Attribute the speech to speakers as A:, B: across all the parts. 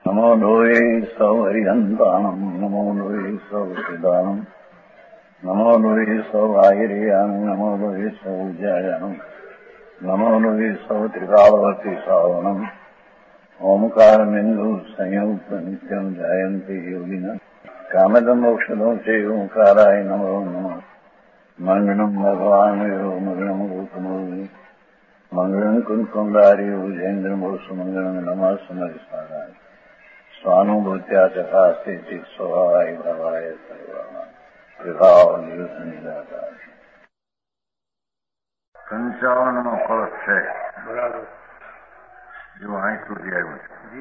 A: નમો લોહે સૌ હરિહંતાણમ નમો લોહે સૌ સિદાનમ નમો લોહે સૌ આયર્યાનમ નમો લોહે સૌ જયાનમ નમો લોહે સૌ ત્રિકાળવતી સાવનમ ઓમકારમિંદુ સંયુક્ત નિત્યમ જાયંતી યોગિના કામદમોક્ષદો છે ઓંકારાય નમો નમઃ મંગળમ ભગવાન મંગળમ ગૌતમોર્મિ મંગળમ કુંકુંડાર્યો જૈન્દ્રમો સુમંગળમ નમઃ સમરિસ્વારાય સ્વાનુભૂત્યા ચકાસ્તે સ્વભાવાય ભાવાય સર્વમાં પ્રભાવ નિવૃત્ત નિરાકાર 55નો કળશ છે. બરાબર. જો અહીં સુધી આવ્યું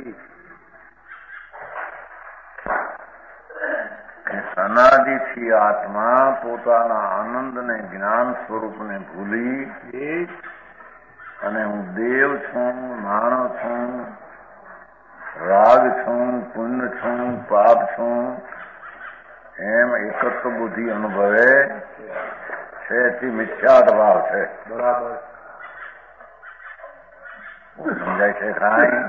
A: છે. અનાદિથી આત્મા પોતાના આનંદ ને જ્ઞાન સ્વરૂપને ભૂલી અને હું દેવ છું, માણસ છું, રાગ છું, પુણ્ય છું, પાપ છું એમ એકત્વ બુદ્ધિ અનુભવે છે તે મિથ્યાત ભાવ છે. બરાબર. સમજાય છે? કાંઈ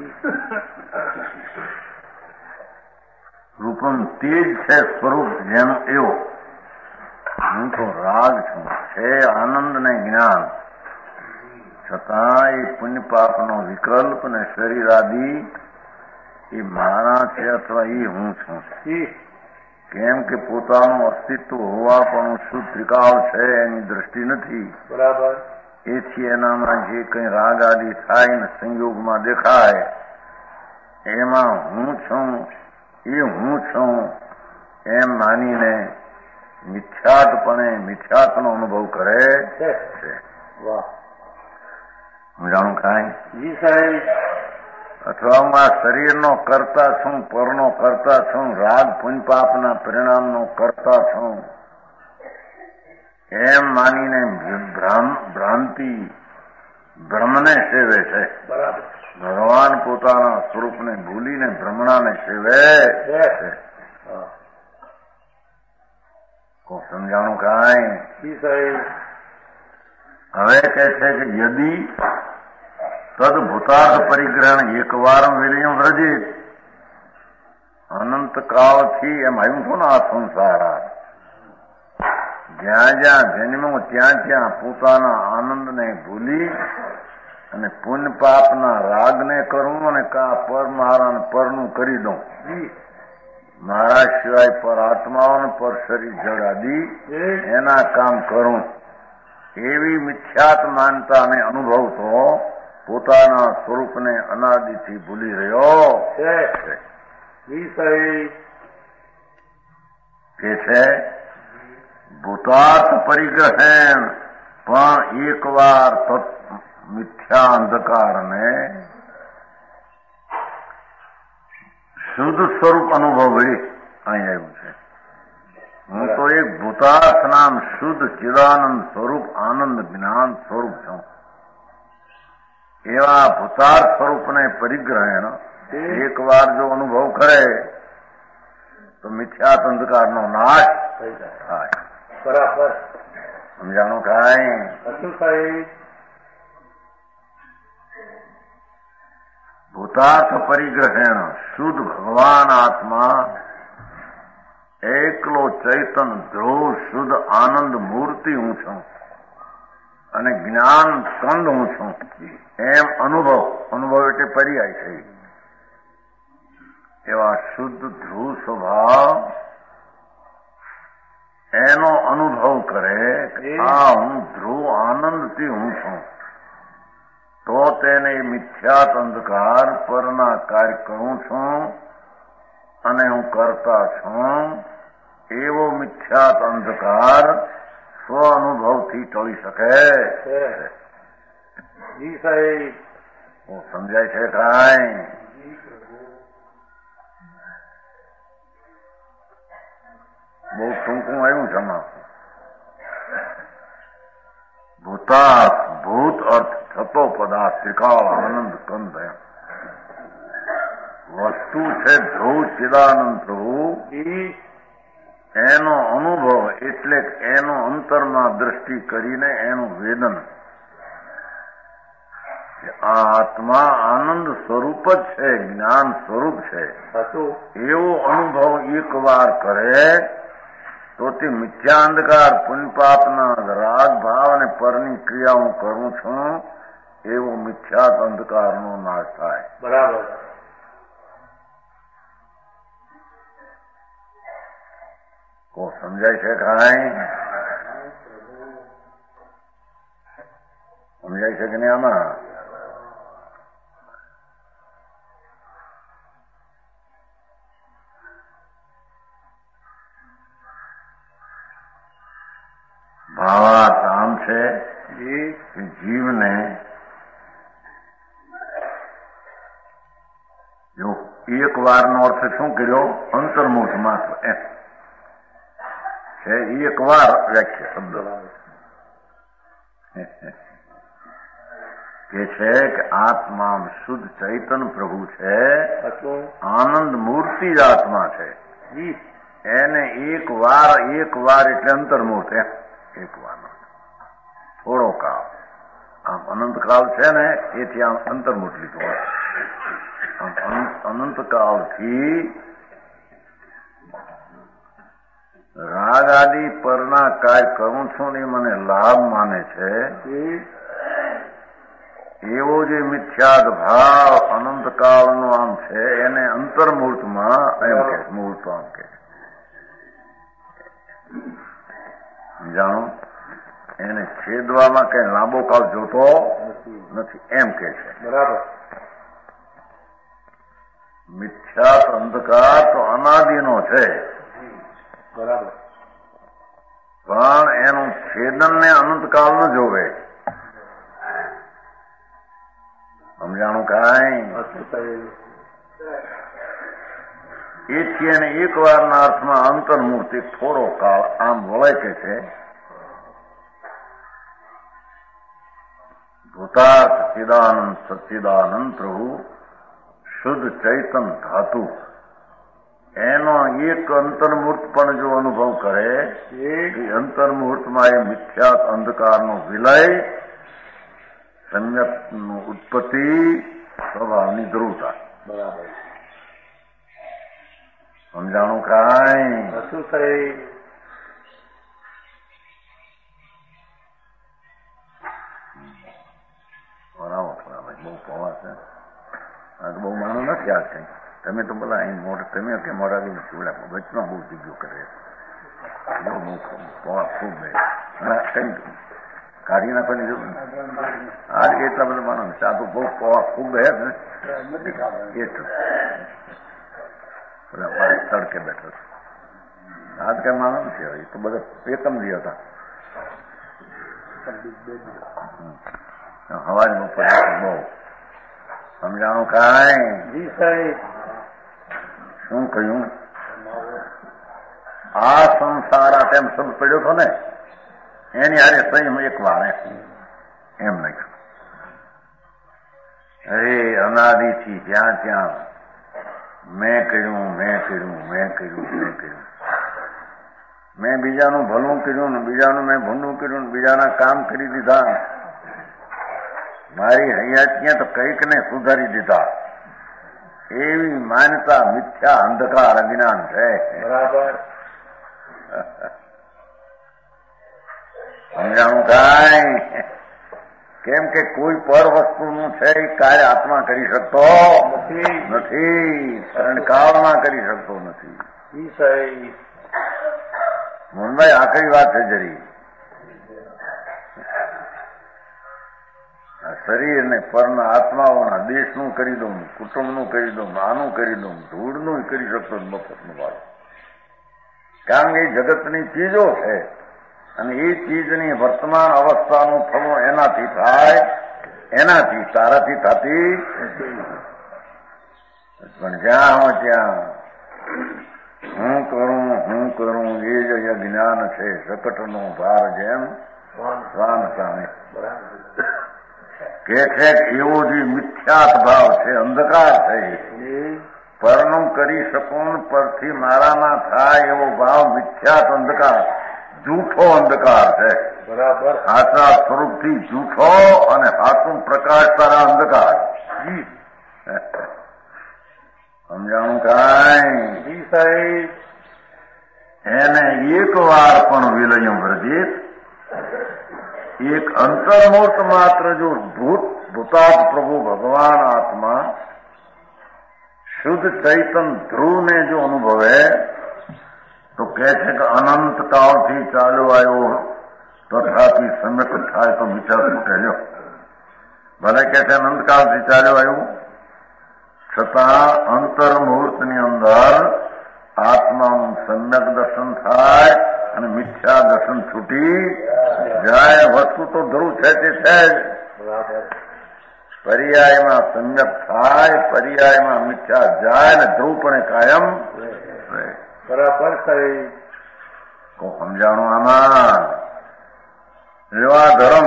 A: રૂપમ તેજ છે સ્વરૂપ જેમ એવો હું તો રાગ છું છે આનંદ ને જ્ઞાન છતાં એ પુણ્ય પાપનો વિકલ્પ ને શરીર આદિ એ મારા છે અથવા એ હું છું. કેમ કે પોતાનું અસ્તિત્વ હોવા પણ શુદ્ધ ત્રિકાળ છે એની દ્રષ્ટિ નથી. બરાબર. એથી એનામાં જે કંઈ રાગ આદિ થાય ને સંયોગમાં દેખાય એમાં હું છું એ હું છું એમ માનીને મિથ્યાત્વનો અનુભવ કરે છે. વાહ. હું જાણું કાંઈ? જી સાહેબ. અથવા હું આ શરીરનો કરતા છું, પરનો કરતા છું, રાગ પુણ્ય પાપના પરિણામનો કરતા છું એમ માનીને ભ્રમને સેવે છે. બરાબર. ભગવાન પોતાના સ્વરૂપને ભૂલીને ભ્રમણાને સેવે છે. સમજાણું કાંઈ? હવે કહે છે કે યદી તદ ભૂતાર્થ પરિગ્રહણ એકવાર વિલયમ વ્રજે અનંત કાળથી એમ આવ્યું છું ને આ સંસાર જ્યાં જ્યાં જન્મ્યો ત્યાં ત્યાં પોતાના આનંદને ભૂલી અને પુણ્ય પાપના રાગને કરવું અને કા પર મારા પરનું કરી દઉં મારા સિવાય પર આત્માઓને પર શરીર જડ આદિ એના કામ કરું એવી મિથ્યાત માનતાને અનુભવતો પોતાના સ્વરૂપને અનાદિથી ભૂલી રહ્યો છે. કે છે ભૂતાર્થ પરિગ્રહણ પણ એકવાર મિથ્યા અંધકારને શુદ્ધ સ્વરૂપ અનુભવે અહીં આવ્યું છે. હું તો એક ભૂતાર્થ નામ શુદ્ધ ચિદાનંદ સ્વરૂપ આનંદ જ્ઞાન સ્વરૂપ છું. એવા ભૂતાર્થ સ્વરૂપને પરિગ્રહણ એક વાર જો અનુભવ કરે તો મિથ્યાત અંધકારનો નાશ થાય. બરાબર. સમજાણું કાંઈ? ભૂતાર્થ પરિગ્રહણ શુદ્ધ ભગવાન આત્મા એકલો ચૈતન ધ્રુવ શુદ્ધ આનંદ મૂર્તિ હું છું અને જ્ઞાન સ્કંદ હું છું એમ અનુભવ એટલે પર્યાય છે. એવા શુદ્ધ ધ્રુવ સ્વભાવ એનો અનુભવ કરે આ હું ધ્રુવ આનંદથી હું છું તો તેને મિથ્યાત અંધકાર પરના કાર્ય કરું છું અને હું કરતા છું એવો મિથ્યાત અંધકાર સ્વ અનુભવથી ટળી શકે. સમજાય છે કાંઈ? બહુ ટૂંકું આવ્યું છે આમાં. ભૂત અર્થ થતો પદાર્થ ત્રિકાળ આનંદ કંદ વસ્તુ છે ધ્રુવ ચિદાનંદ પ્રભુ એનો અનુભવ એટલે એનો અંતરમાં દ્રષ્ટિ કરીને એનું વેદન આ આત્મા આનંદ સ્વરૂપ જ છે, જ્ઞાન સ્વરૂપ છે, એવો અનુભવ એક વાર કરે તો તે મિથ્યા અંધકાર પુણ્યપાપના રાગ ભાવ અને પરની ક્રિયા હું કરું છું એવો મિથ્યાત અંધકારનો નાશ થાય.
B: બરાબર.
A: કો સમજાય છે કાંઈ? સમજાય છે કે નહીં? આમાં ભાવાર્થ આમ છે કે જીવને જો એક વારનો અર્થ શું કર્યો? અંતર્મુખ માત્ર એમ છે. એક વાર વ્યાખ્યા શબ્દ કે છે કે આત્મા શુદ્ધ ચૈતન પ્રભુ છે, આનંદ મૂર્તિ જ આત્મા છે. એને એક વાર એટલે અંતર્મુખ એમ એક વાર થોડો કાળ. આમ અનંતકાળ છે ને એથી આમ અંતર્મુખ લીધું. અનંતકાળથી રાગ આદિ પરના કાર્ય કરું છું ને મને લાભ માને છે, એવો જે મિથ્યાદ ભાવ અનંતકાળનો આમ છે એને અંતર્મુહૂર્તમાં એમ કે મુહૂર્ત આમ કે જાણો. એને છેદવામાં કઈ લાંબો કાળ જોતો નથી એમ કે છે.
B: બરાબર.
A: મિથ્યાત અંધકાર તો અનાદિનો છે.
B: બરાબર.
A: પણ એનું છેદન ને અનંતકાળ ન જોવે. સમજાણું કાંઈ? એથી એને એક વારના અર્થમાં અંતર્મૂર્તિ થોડો કાળ આમ વળાય કે છે. ભૂતાર્થ ચિદાનંદ સચ્ચિદાનંદ પ્રભુ શુદ્ધ ચૈતન ધાતુ એનો એક અંતર્મુહૂર્ત પણ જો અનુભવ કરે એ અંતર્મુહૂર્તમાં એ મિથ્યાત અંધકારનો વિલય, સમ્યકનું ઉત્પત્તિ, સ્વભાવની ધ્રુવતા.
B: બરાબર.
A: સમજાણું કાંઈ?
B: શું થઈ?
A: બરાબર. બહુ પવા છે. બહુ માનો નથી આ કઈ. તમે તો બોલા અહીં મોઢ તમે કે મોઢા ચૂડા વચમાં બહુ જગ્યો કરે. પવા ખૂબ કઈ કાઢી નાખવાની જરૂર આ એટલા બધા માનો ને સાધુ બહુ પવા ખૂબ હે ને એટલું મારે તડકે બેઠો છું. આજ કઈ માનો નથી. હવે તો બધા એકમ દી હતા. હવાજ બપોર બહુ સમજાણું કાંઈ? શું કહ્યું? આ સંસાર આ તેમ શબ્દ પડ્યો હતો ને એની હારે સંયમ એક વાર એમ લખ્યું. અરે અનાદિથી જ્યાં ત્યાં મેં કર્યું. મેં બીજાનું ભલું કર્યું ને બીજાનું મેં ભૂંડું કર્યું ને બીજાના કામ કરી દીધા. મારી હૈયાતીએ તો કઈક ને સુધારી દીધા. એવી માન્યતા મિથ્યા અંધકાર અજ્ઞાન છે.
B: બરાબર.
A: સમજાણું કાંઈ? કેમ કે કોઈ પર વસ્તુનું છે એ કાર્ય આત્મા કરી શકતો નથી, કાળમાં કરી શકતો નથી. મોહનભાઈ આખરી વાત છે જરી. શરીર ને પરના આત્માઓના દેશનું કરી દઉં, કુટુંબનું કરી દઉં, આનું કરી દઉં, ધૂળનું કરી શકતો મફતનું વાળો. કારણ કે એ જગતની ચીજો છે અને એ ચીજની વર્તમાન અવસ્થાનું થવું એનાથી થાય, એનાથી તારાથી થતી. પણ જ્યાં હોય ત્યાં હું કરું એ જ જ્ઞાન છે. શકટનો ભાર જેમ શ્વાન સામે કે છે એવો જે મિથ્યાત ભાવ છે, અંધકાર છે. પરનું કરી શકું પરથી મારામાં થાય એવો ભાવ મિથ્યાત અંધકાર, જૂઠો અંધકાર છે.
B: બરાબર
A: સાચા સ્વરૂપથી જૂઠો અને સાચું પ્રકાશ તારા અંધકાર. સમજાણું કાંઈ?
B: જી સાહેબ.
A: એને એક વાર પણ વિલય વર્જિત એક અંતર્મૂર્ત માત્ર જો ભૂતાત પ્રભુ ભગવાન આત્મા શુદ્ધ ચૈતન ધ્રુવને જો અનુભવે તો કહે છે કે અનંત કાળથી ચાલ્યો આવ્યો તથાપી સમ્યક થાય તો વિચાર છૂટેલ્યો. ભલે કે છે અનંતકાળથી ચાલ્યો આવ્યું છતાં અંતર્મુહૂર્તની અંદર આત્માનું સમ્યક દર્શન થાય અને મિથ્યા દર્શન છૂટી જાય. વસ્તુ તો ધ્રુવ છે તે છે જ. પર્યાયમાં સમ્યક થાય, પર્યાયમાં મિથ્યા જાય ને ધ્રુવ પણ કાયમ રહે.
B: બરાબર સાહેબ.
A: કો સમજાણું આમાં? એવા ધર્મ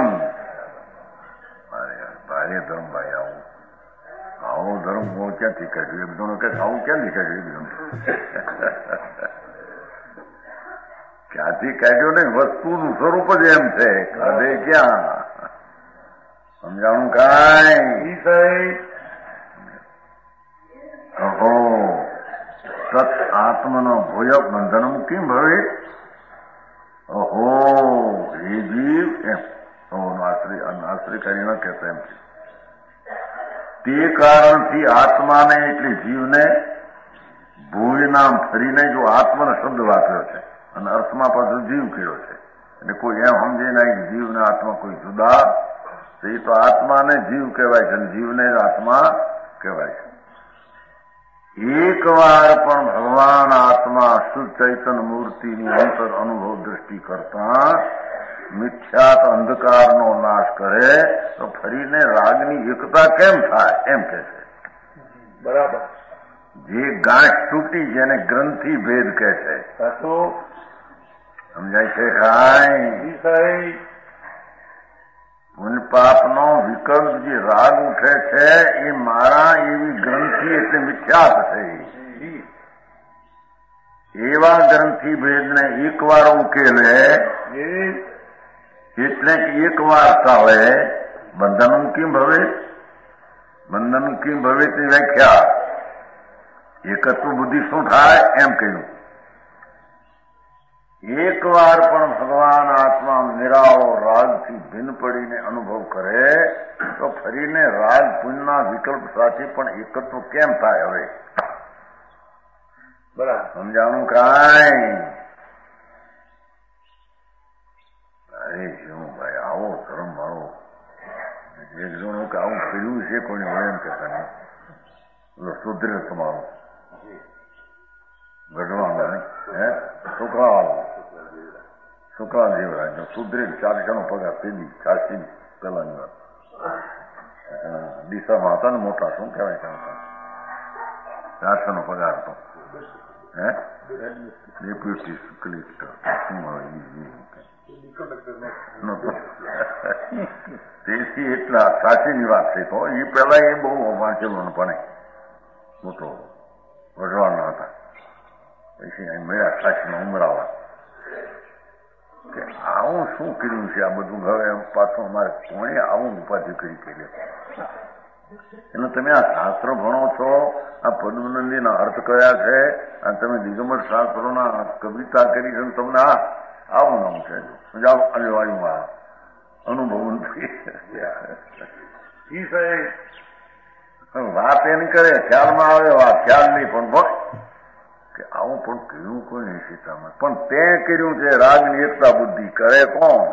A: ભારે ધર્મ ભાઈ આવો ધર્મ હું ક્યાંથી કાઢ્યું? એક દોનો કે આવું ક્યાંથી કાઢ્યું? ક્યાંથી કાઢ્યો ને? વસ્તુનું સ્વરૂપ જ એમ છે. કાઢે ક્યાં? સમજાણું કાંઈ? અહો તત આત્મનો ભોય બંધનમ કેમ ભવે? અહો એ જીવ એમ આશ્રય કરીને કહેતા એમ તે કારણથી આત્માને એટલે જીવને ભૂય નામ ફરીને જો આત્માનો શબ્દ વાપર્યો છે અને અર્થમાં પાછો જીવ કર્યો છે. એટલે કોઈ એમ સમજે નહીં જીવ ને આત્મા કોઈ જુદા, એ તો આત્માને જીવ કહેવાય છે અને જીવને જ આત્મા કહેવાય છે. એક વાર પણ ભગવાન આત્મા શુદ્ધ ચૈતન મૂર્તિની અંતર અનુભવ દ્રષ્ટિ કરતા મિથ્યાત અંધકારનો નાશ કરે તો ફરીને રાગની એકતા કેમ થાય? એમ કે છે.
B: બરાબર.
A: જે ગાંઠ તૂટી જેને ગ્રંથિ ભેદ કહે છે. સમજાય છે કાંઈ? પુન પાપનો વિકલ્પ જે રાગ ઉઠે છે એ મારા એવી ગ્રંથિ એટલે મિથ્યાત છે. એવા ગ્રંથિ ભેદને એકવાર ઉકેલે એટલે એક વાર ચાલે. બંધન કેમ ભવે? બંધન કેમ ભવે તે વ્યાખ્યા એકત્વ બુદ્ધિ શું થાય એમ કહ્યું. એક વાર પણ ભગવાન આત્મા નિરાવો રાગથી ભિન્ન પડીને અનુભવ કરે તો ફરીને રાગ પુણ્યના વિકલ્પ સાથે પણ એકત્વ કેમ થાય? હવે બરાબર સમજાણું કાંઈ? અરે શું ભાઈ આવો ધર્મ મારો એક જણો કે આવું કર્યું છે કોઈને હોય એમ કહેતા નહીં. સુધરે તમારો ગઢવામાં હે છોકરા જેવરાજ સુધરે 400 પગાર પેલી 400 પેલાની વાત ડીસામાં હતા ને મોટા શું કહેવાય 400 પગાર હતો. હે ડેપ્યુટી કલેક્ટર શું હોય તેથી એટલા સાચીની વાત છે. તો એ પેલા એ બહુ વાંચેલો પણ મોટો વઢવાના હતા. પછી અહીં મળ્યા સાચીમાં ઉમરાવા કે આવું શું કર્યું છે આ બધું? હવે પાછું અમારે કોણે આવું ઉપાધિ કરી એટલે તમે આ શાસ્ત્ર ભણો છો, આ પદ્મનંદીના અર્થ કયા છે અને તમે દિગંબર શાસ્ત્રોના કવિતા કરી છે તમને આવું નામ છે જાઓ અનિવાર્યમાં અનુભવ વાત એની કરે ખ્યાલમાં આવે વાત ખ્યાલ નહીં પણ ભણ કે આવું પણ કર્યું કોઈ નહીં સીતામાં પણ તે કર્યું છે. રાગની એકતા બુદ્ધિ કરે કોણ?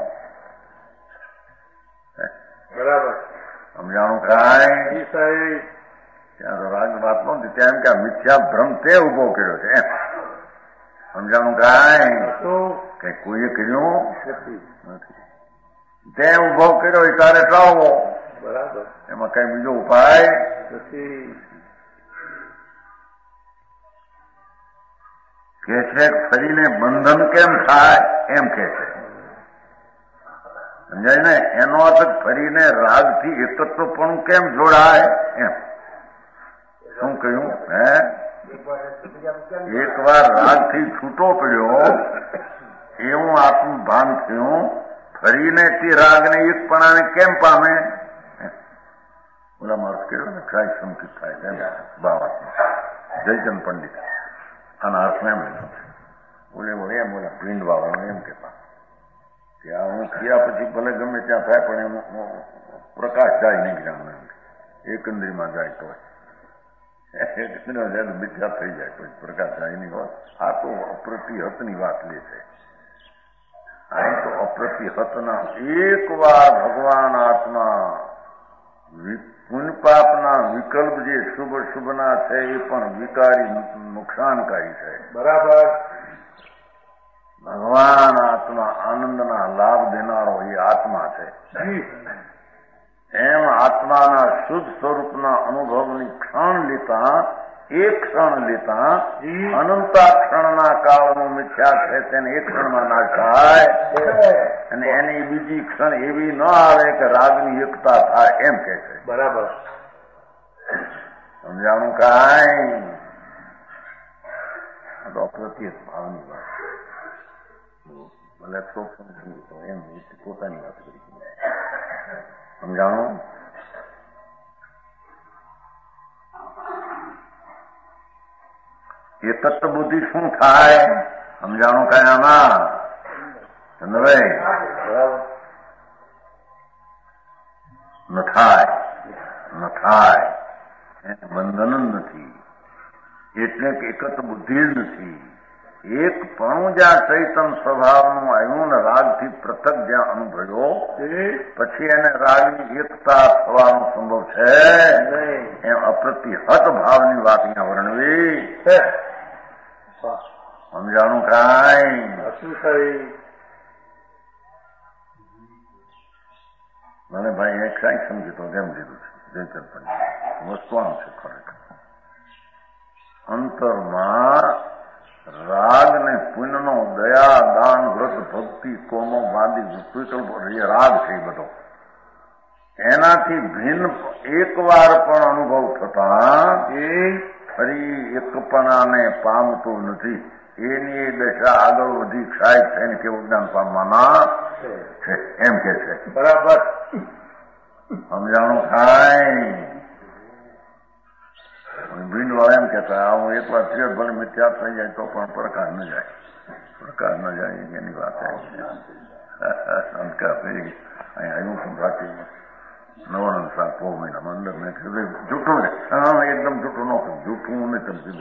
B: બરાબર
A: સમજાણું કાંઈ? ત્યાં તો રાગ વાત નથી. ત્યાં એમ કે મિથ્યા ભ્રમ તે ઉભો કર્યો છે એમ. સમજાણું કાંઈ? કે કોઈએ કર્યું નથી. તે ઉભો કર્યો એ તારે ટાળવો.
B: બરાબર.
A: એમાં કઈ બીજો ઉપાય નથી. કે છે ફરીને બંધન કેમ થાય એમ કે છે. સમજાય ને? એનો અર્થ ફરીને રાગથી એકત્વ પણ કેમ જોડાય એમ. શું કહ્યું? હે એક વાર રાગથી છૂટો પડ્યો એવું આત્મ ભાન થયું ફરીને તે રાગને એકપણાને કેમ પામે? ઓલા માર્ગ કેવો ને કાંઈ સંકિત થાય છે બાવાત્મા જયચંદ પંડિત આના અર્થમાં એમ બોલે એમ બોલા ભીંડ વાળવાનું એમ કહેતા કે આ હું થયા પછી ભલે ગમે ત્યાં થાય પણ એમ પ્રકાશ જાય નહીં જ્ઞાન એકંદરીમાં જાય તો મિથ્યા થઈ જાય પછી પ્રકાશ જાય નહીં હોત. આ તો અપ્રતિહતની વાત લે છે. અહીં તો અપ્રતિહતના એક વાર ભગવાન આત્મા પુણ્ય પાપના વિકલ્પ જે શુભ શુભના છે એ પણ વિકારી નુકસાનકારી છે.
B: બરાબર.
A: ભગવાન આત્મા આનંદના લાભ દેનારો એ આત્મા છે. એમ આત્માના શુદ્ધ સ્વરૂપના અનુભવની ક્ષણ લેતા એક ક્ષણ લેતા અનંતા ક્ષણના કાળનું મિથ્યા છે તેને એક ક્ષણમાં ના થાય અને એની બીજી ક્ષણ એવી ન આવે કે રાગની એકતા થાય એમ કે છે.
B: બરાબર.
A: સમજાણું કાંઈ? તો અપ્રતિહત ભાવની વાત ભલે એમ પોતાની વાત કરી સમજાણું. એ તત્વ બુદ્ધિ શું થાય સમજાણું કાંઈ આમાં ચંદ્રભાઈ? ન થાય એને બંધન જ નથી એટલે કે એકત બુદ્ધિ જ નથી. એક પણ જ્યાં ચૈતન સ્વભાવનું આવ્યું ને રાગથી પૃથક જ્યાં અનુભવ્યો પછી એને રાગની એકતા થવાનો સંભવ છે એમ અપ્રતિહત ભાવની વાત અહીંયા વર્ણવી સમજાણું કાંઈ? મને ભાઈ એક કાંઈ સમજી તો કેમ કીધું છે જયચંદ પંડિત વસ્તુ આમ છે ખરેખર અંતરમાં રાગ ને પુણ્યનો દયા દાન વ્રત ભક્તિ કોમો વાદી વિકલ્પ રાગ છે બધો એનાથી ભિન્ન એક વાર પણ અનુભવ થતા એ ફરી એકપણાને પામતું નથી. એની દશા આગળ વધી ક્ષાય થઈને કેવું જ્ઞાન પામવાના છે એમ કે છે.
B: બરાબર.
A: સમજાણું કાંઈ? ભીંડ વાળા એમ કેતા હું એક વાર થયો ભલે મિથ્યા થઈ જાય તો પણ પ્રકાશ ન જાય એની વાત સંસ્કાર થઈ અહીંયા આવ્યું પણ સાચી નવાનંદ સાત 6 મહિનામાં અંદર મેં કીધું જૂઠું ને એકદમ જૂઠું ન કહ્યું જૂઠું હું નહીં સમજી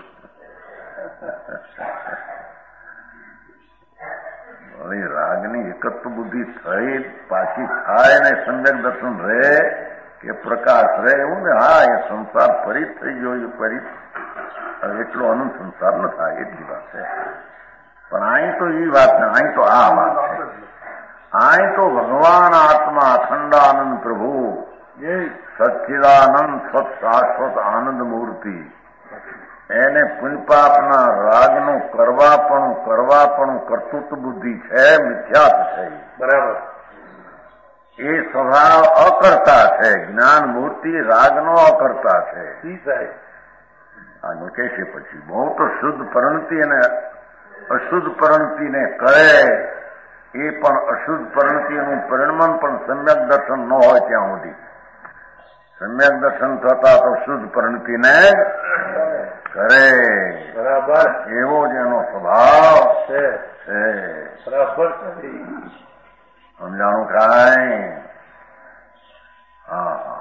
A: રાગની એકત્વ બુદ્ધિ થઈ પાછી થાય ને સમ્યક દર્શન રહે કે પ્રકાશ રહે એવું ને. હા એ સંસાર ફરી થઈ ગયો એ ફરી એટલો અનંત સંસાર ન થાય એટલી વાત છે. પણ અહીં તો એ વાત ને અહીં તો આ વાત છે. અહીં તો ભગવાન આત્મા અખંડાનંદ પ્રભુ સચ્ચિદાનંદ સત શાશ્વત આનંદ મૂર્તિ એને પુણ્યપાપના રાગનું કરવાપણું કર્તૃત્વ બુદ્ધિ છે મિથ્યાત છે.
B: બરાબર.
A: એ સ્વભાવ અકર્તા છે. જ્ઞાન મૂર્તિ રાગનો અકર્તા છે. આગળ કહેશે પછી બહુ તો શુદ્ધ પરિણતિ અને અશુદ્ધ પરિણતિને કરે એ પણ અશુદ્ધ પરિણતિનું પરિણમન પણ સમ્યક દર્શન ન હોય ત્યાં સુધી. સમ્યક દર્શન થતા તો શુદ્ધ પરિણતિને કરે.
B: બરાબર.
A: એવો જ એનો સ્વભાવ છે.
B: બરાબર.
A: સમજાણું કાંઈ? હા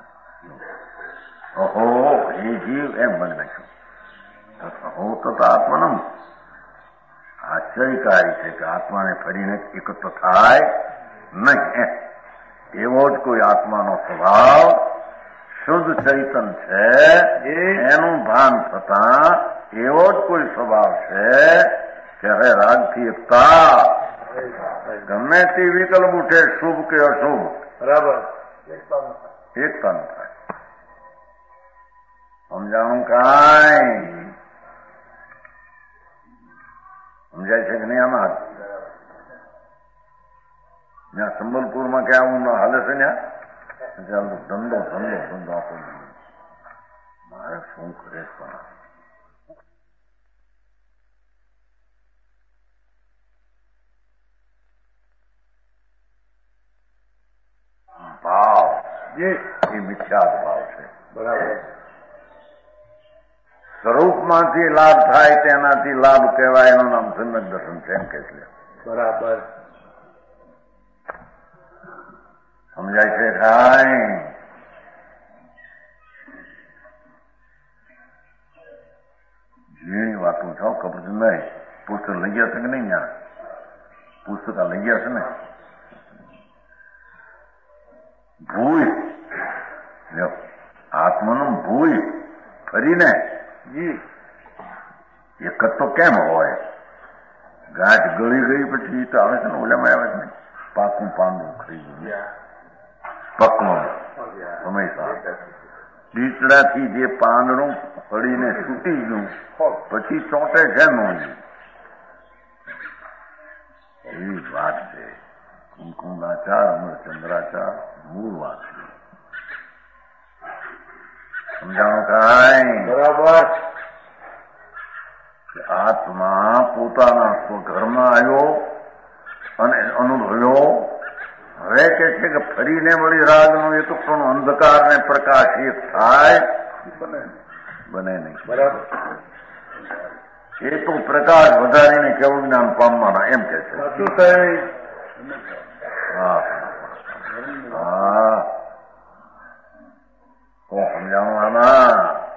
A: ઓહો એ જીવ એમ બની નાખ્યું. હો તો આત્માનું આશ્ચર્યકારી છે કે આત્માને ફરીને એકત્ર થાય નહીં. એવો જ કોઈ આત્માનો સ્વભાવ શુદ્ધ ચૈતન છે એનું ભાન થતા એવો જ કોઈ સ્વભાવ છે કે હવે રાગથી એકતા ગમે તે વિકલ્પ ઉઠે શુભ કે અશુભ
B: બરાબર
A: એકતા ન થાય. સમજાણું કાંઈ? સમજાય છે કે નહીં? આમાં ત્યાં સંબલપુરમાં ક્યાં હું હાલે છે ત્યાં ધંધો આપો મારે શું કરે પણ એ મિથ્યાત ભાવ છે.
B: બરાબર.
A: સ્વરૂપમાંથી લાભ થાય તેનાથી લાભ કહેવાય, એનું નામ સમ્યક દર્શન છે એમ કે છે.
B: બરાબર.
A: સમજાય છે કાંઈ? ઝીણી વાતો છો, ખબર છે નહીં. પુસ્તક લઈ ગયા છે કે નહીં? ત્યાં પુસ્તક લઈ ગયા છે ને. ભૂલ આત્માનું ભૂલ ફરીને એક જ તો કેમ હોય? ગાંઠ ગળી ગઈ પછી તો આવે છે ને, ઓલામાં આવે છે ને, પાકું પાંદડું ખાઈ ગયું પકવું સમય દીકડાથી જે પાંદડું ફળીને તૂટી ગયું પછી ચોંટે છે નો એવી વાત છે. કુમકુમાચાર અમરચંદ્રાચાર મૂળ વાત છે. સમજાણું કાંઈ?
B: બરાબર.
A: આત્મા પોતાના સ્વઘરમાં આવ્યો અને અનુભવ્યો. હવે કે છે કે ફરીને વળી રાગનું એક પણ અંધકાર ને પ્રકાશ એક થાય બને નહીં.
B: બરાબર.
A: એ તો પ્રકાશ વધારીને કેવું જ્ઞાન પામવાના એમ કે છે.
B: શું થાય?
A: હા હા, તો સમજાવું આમાં.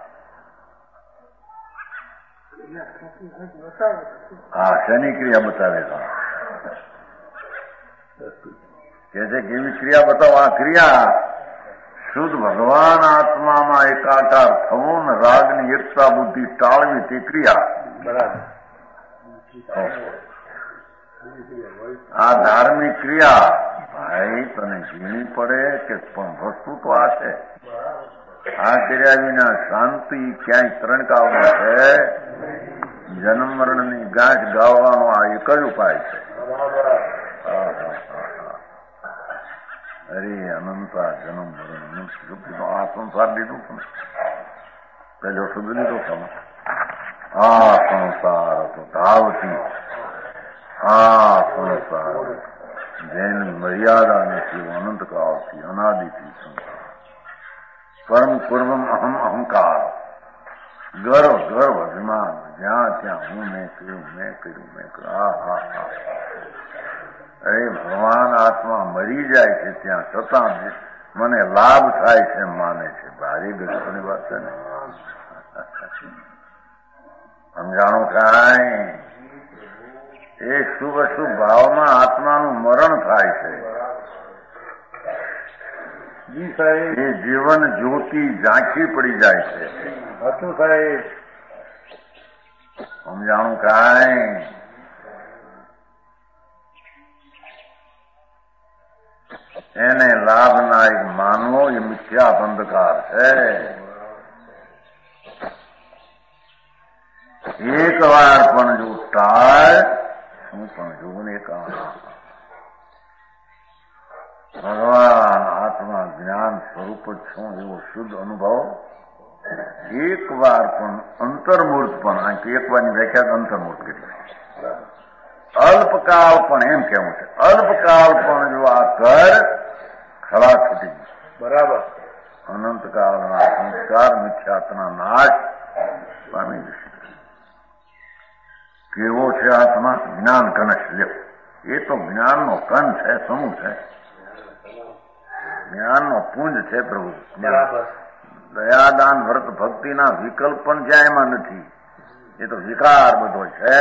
A: હા, શેની ક્રિયા બતાવે છે? કે છે કેવી ક્રિયા બતાવો? આ ક્રિયા શુદ્ધ ભગવાન આત્મામાં એકાકાર થવું ને રાગની એકતા બુદ્ધિ ટાળવી તે ક્રિયા.
B: બરાબર.
A: આ ધાર્મિક ક્રિયા ભાઈ તને ઝીણી પડે કે પણ વસ્તુ તો આ છે. આ કર્યા વિના શાંતિ ક્યાંય ત્રણકાવમાં છે. જન્મ મરણની ગાંઠ ગાળવાનો આ એક જ ઉપાય છે. અરે અનંતા જન્મ મરણ અનંત આ સંસાર લીધું તમે પેલો શબ્દ લીધો તમે. આ સંસાર તો ધાવતી આ સંસાર જેની મર્યાદા નથી અનંત કાળથી અનાદિથી સંસાર. પરમ પૂર્વમ અહમ અહંકાર ગર્વ ગર્વ અભિમાન જ્યાં ત્યાં હું મેં કર્યું મેં કર્યું મેં કર્યું. હા હા હા. અરે ભગવાન આત્મા મરી જાય છે ત્યાં છતાં મને લાભ થાય છે એમ માને છે. ભારી ગજબની વાત છે ને. સમજાણું કાંઈ? એ શુભ અશુભ ભાવમાં આત્માનું મરણ થાય છે. એ જીવન જ્યોતિ ઝાંખી પડી જાય છે.
B: હતું સાહેબ.
A: સમજાણું કાંઈ? એને લાભના એક માનવો એ મિથ્યા અંધકાર છે. એક વાર પણ જો ટાળ હું પણ જોઉં ને કામ ભગવાન આત્મા જ્ઞાન સ્વરૂપ જ છું એવો શુદ્ધ અનુભવ એક વાર પણ અંતર્મૂર્ત પણ એક વારની વ્યાખ્યા અંતર્મૂર્ત કરી અલ્પકાળ પણ એમ કેવું છે. અલ્પકાળ પણ જો આ કર ખરા છૂટી
B: બરાબર.
A: અનંતકાળના સંસ્કાર મિથ્યાત્વના નાશ પામી જશે. કેવો છે આત્મા? જ્ઞાન કનશ લ્યો. એ તો જ્ઞાનનો કન છે, સમૂહ છે, જ્ઞાનનો પુંજ છે પ્રભુ. દયાદાન વ્રત ભક્તિના વિકલ્પ પણ જ્યાં એમાં નથી. એ તો વિકાર બધો છે.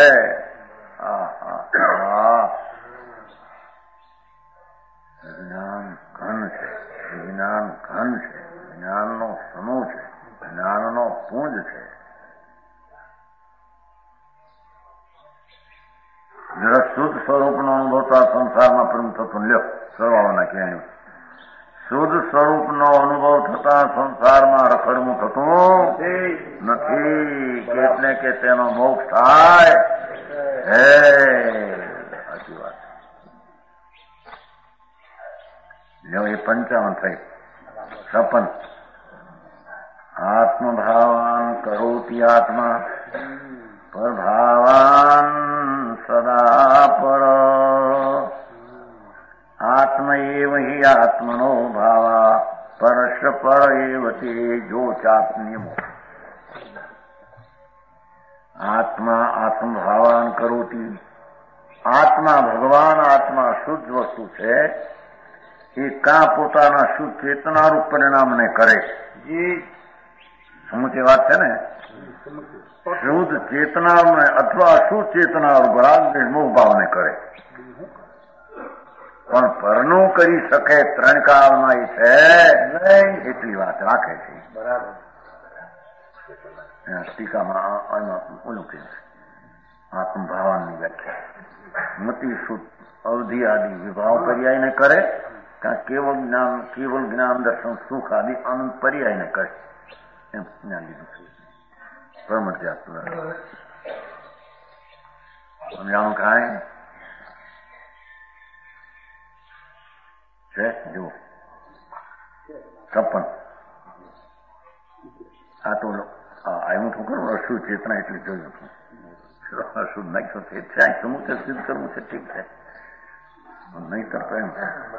A: જ્ઞાન ઘન છે, જ્ઞાન ઘન છે, જ્ઞાનનો સમૂહ છે, જ્ઞાનનો પુંજ છે. જરા શુદ્ધ સ્વરૂપનો અનુભવતા સંસારમાં પ્રેમ થતો લ્યો સરવાળાના ક્યાંય શુદ્ધ સ્વરૂપનો અનુભવ થતા સંસારમાં રખડવું થતું નથી. કેટલે કે તેનો મોક્ષ થાય. હે સાચી વાત. જો એ 55 થઈ 56 આત્મભાવાન કરોતિ આત્મા પરભાવાન સદા પર આત્મ એવ હિ આત્મનો ભાવા પર મનુષ્ય પર એવ તે જો ચાપ નિયમો આત્મા આત્મભાવાન કરોતી. આત્મા ભગવાન, આત્મા શુદ્ધ વસ્તુ છે. એ કાં પોતાના શુદ્ધ ચેતનારૂપ પરિણામને કરે. સમુચી વાત છે ને. શુદ્ધ ચેતનાને અથવા અશુદ્ધ ચેતનારૂપ રાગ મોહ ભાવને કરે. પણ પરનું કરી શકે ત્રણ કાળમાં એ છે એટલી વાત રાખે છે.
B: બરાબર.
A: ટીકામાં ઓલું કે આત્મભાવાનની વ્યાખ્યા મતિ શુદ્ધ અવધિ આદિ વિભાવ પર્યાયને કરે કાં કેવળ જ્ઞાન દર્શન સુખ આદિ આનંદ પર્યાયને કરે. એમ જ્ઞાન લીધું છે. પરમત્યા સમજાણું કાંઈ છે? જુઓ 56 આ તો આવ્યું છું કરું અશુદ્ધ ચેતના એટલે જોયું છું. અશુદ્ધ નાખ્યો છે ત્યાં સમુચય સિદ્ધ કરવું છે, ઠીક છે. નહીં કરતો એમ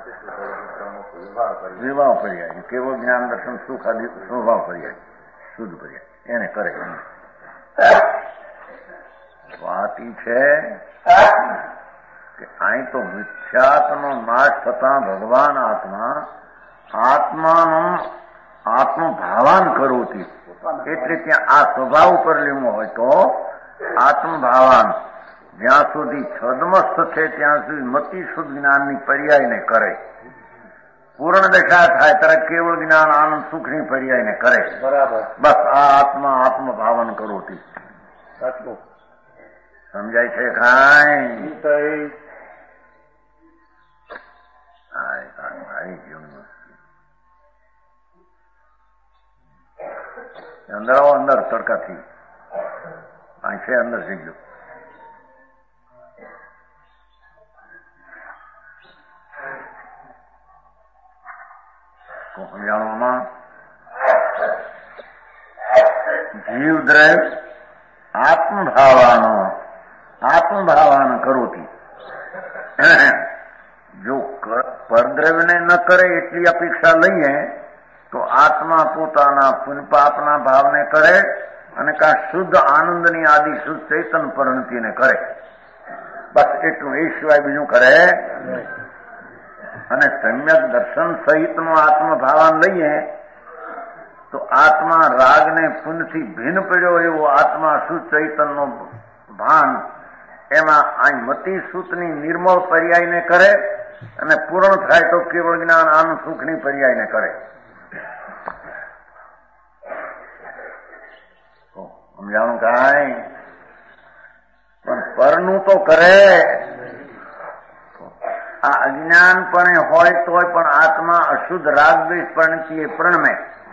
A: વિભાવ પર્યાય કેવળ જ્ઞાન દર્શન સુખ આદિ સ્વભાવ પર્યાય શુદ્ધ પર્યાય એને કરે. વાત ઈ છે કે અહીં તો મિથ્યાત્મનો નાશ થતા ભગવાન આત્માનું આત્મભાવાન કરોતી. એટલે ત્યાં આ સ્વભાવ ઉપર લેવું હોય તો આત્મભાવાન જ્યાં સુધી છદમસ્ત છે ત્યાં સુધી મતિ શુદ્ધ જ્ઞાનની પર્યાયને કરે. પૂર્ણ દશા થાય ત્યારે કેવળ જ્ઞાન આનંદ સુખની પર્યાયને કરે.
B: બરાબર.
A: બસ આ આત્મા આત્મભાવન કરોતી.
B: સાચું
A: સમજાય છે કાંઈ? અંદર આવો, અંદર તડકાથી અહીં છે, અંદર જઈ ગયો. સમજાણવામાં જીવ દ્રવ આત્મભાવાન કરોતી. જો પરદ્રવ્યને ન કરે એટલી અપેક્ષા લઈએ તો આત્મા પોતાના પુનપાપના ભાવને કરે અને કાં શુદ્ધ આનંદની આદિ શુદ્ધ ચૈતન પરિણતિને કરે. બસ એટલું, એ સિવાય બીજું કરે. અને સમ્યક દર્શન સહિતનો આત્મભાવાન લઈએ તો આત્મા રાગને પુનથી ભિન્ન પડ્યો એવો આત્મા શુદ્ધ ચૈતનનો ભાન એમાં અહીં મતિ સૂતની નિર્મળ પર્યાયને કરે અને પૂર્ણ થાય તો કેવળ જ્ઞાન આનંદ સુખની પર્યાયને કરે. સમજાણું કાંઈ? પણ પરનું તો કરે. આ અજ્ઞાનપણે હોય તોય પણ આત્મા અશુદ્ધ રાગદ્વેષ પરણથી પ્રણમે.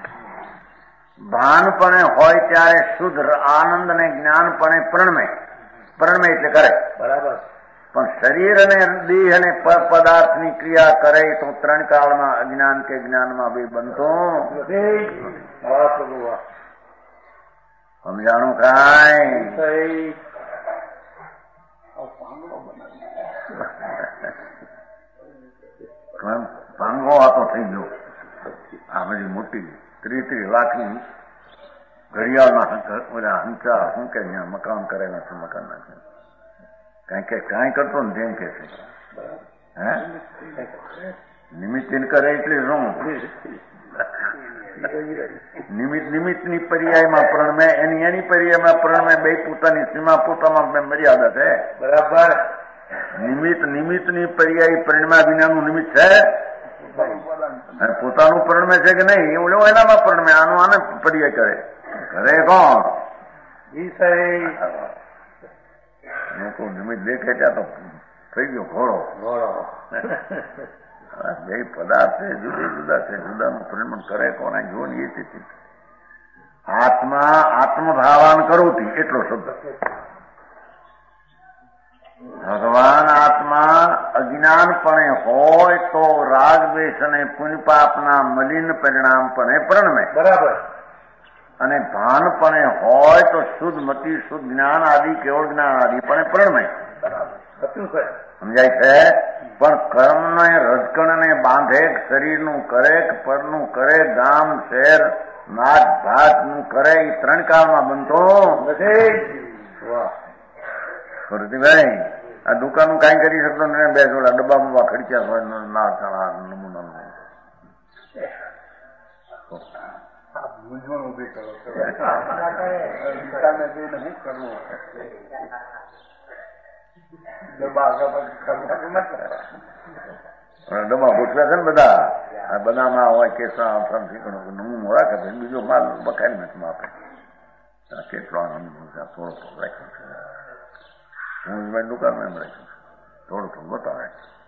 A: ભાનપણે હોય ત્યારે શુદ્ધ આનંદ અને જ્ઞાનપણે પ્રણમે એટલે કરે. બરાબર. પણ શરીર અને દેહ અને પદાર્થની ક્રિયા કરે તો ત્રણ કાળમાં અજ્ઞાન કે જ્ઞાનમાં બે બનતો સમજાણું કાંઈ? ભાંગો આતો થઈ ગયો. આ બધી મોટી 30 લાખની ઘડિયાળના બધા હંચા શું કે મકાન કરેલા છે, મકાન નાખે કાંઈ કરતો ને જેમ કે છે. હે નિમિત્ત કરે એટલે શું? નિમિત્તની પર્યાયમાં પ્રણમે, એની પર્યાયમાં પ્રણમે. બે પોતાની સીમા પોતામાં મર્યાદા છે. બરાબર. નિમિત્તની પર્યાય પરિણમા વિનાનું નિમિત્ત છે. પોતાનું પરિણમે છે કે નહીં એવું લેવો એનામાં પરિણમે. આનું આને પર્યાય કરે કોણ? લોકો નિમિત્ત દેખે ત્યાં તો થઈ ગયો ઘોડો. બે પદાર્થ છે, જુદા જુદા છે, જુદાનું પરિણમન કરે કોને જોવાની એ સ્થિતિ. આત્મભાવાન કરોતી એટલો શબ્દ. ભગવાન આત્મા અજ્ઞાનપણે હોય તો રાગ દ્વેષ અને પુણ્યપાપના મલિન પરિણામપણે પ્રણમે. બરાબર. અને ભાનપણે હોય તો શુદ્ધ મતિ શુદ્ધ જ્ઞાન આદિ કેવળ જ્ઞાન આદિ પણ પ્રણમે. બરાબર. સમજાય છે? પણ કર્મને રજકણને બાંધે, શરીરનું કરે, પરનું કરે, ગામ શહેર નાત ભાતનું કરે, એ 3 કાળમાં બનતો નથી. સુરતીભાઈ, આ દુકાનનું કાંઈ કરી શકતો ને, બે જોડા ડબ્બામાં ખડક્યા હોય નમૂનાનું
B: મૂંઝવણ ઉભી કરો.
A: ડબ્બા ગોઠવ્યા છે ને બધા, આ બધામાં હોય કેસા નમૂનો રાખે, બીજો માલ બકાઈ નથી આપે. કેટલો થોડો રાખ્યો છે, હું દુકાનમાં એમ રાખ્યું છું, થોડું બતાવે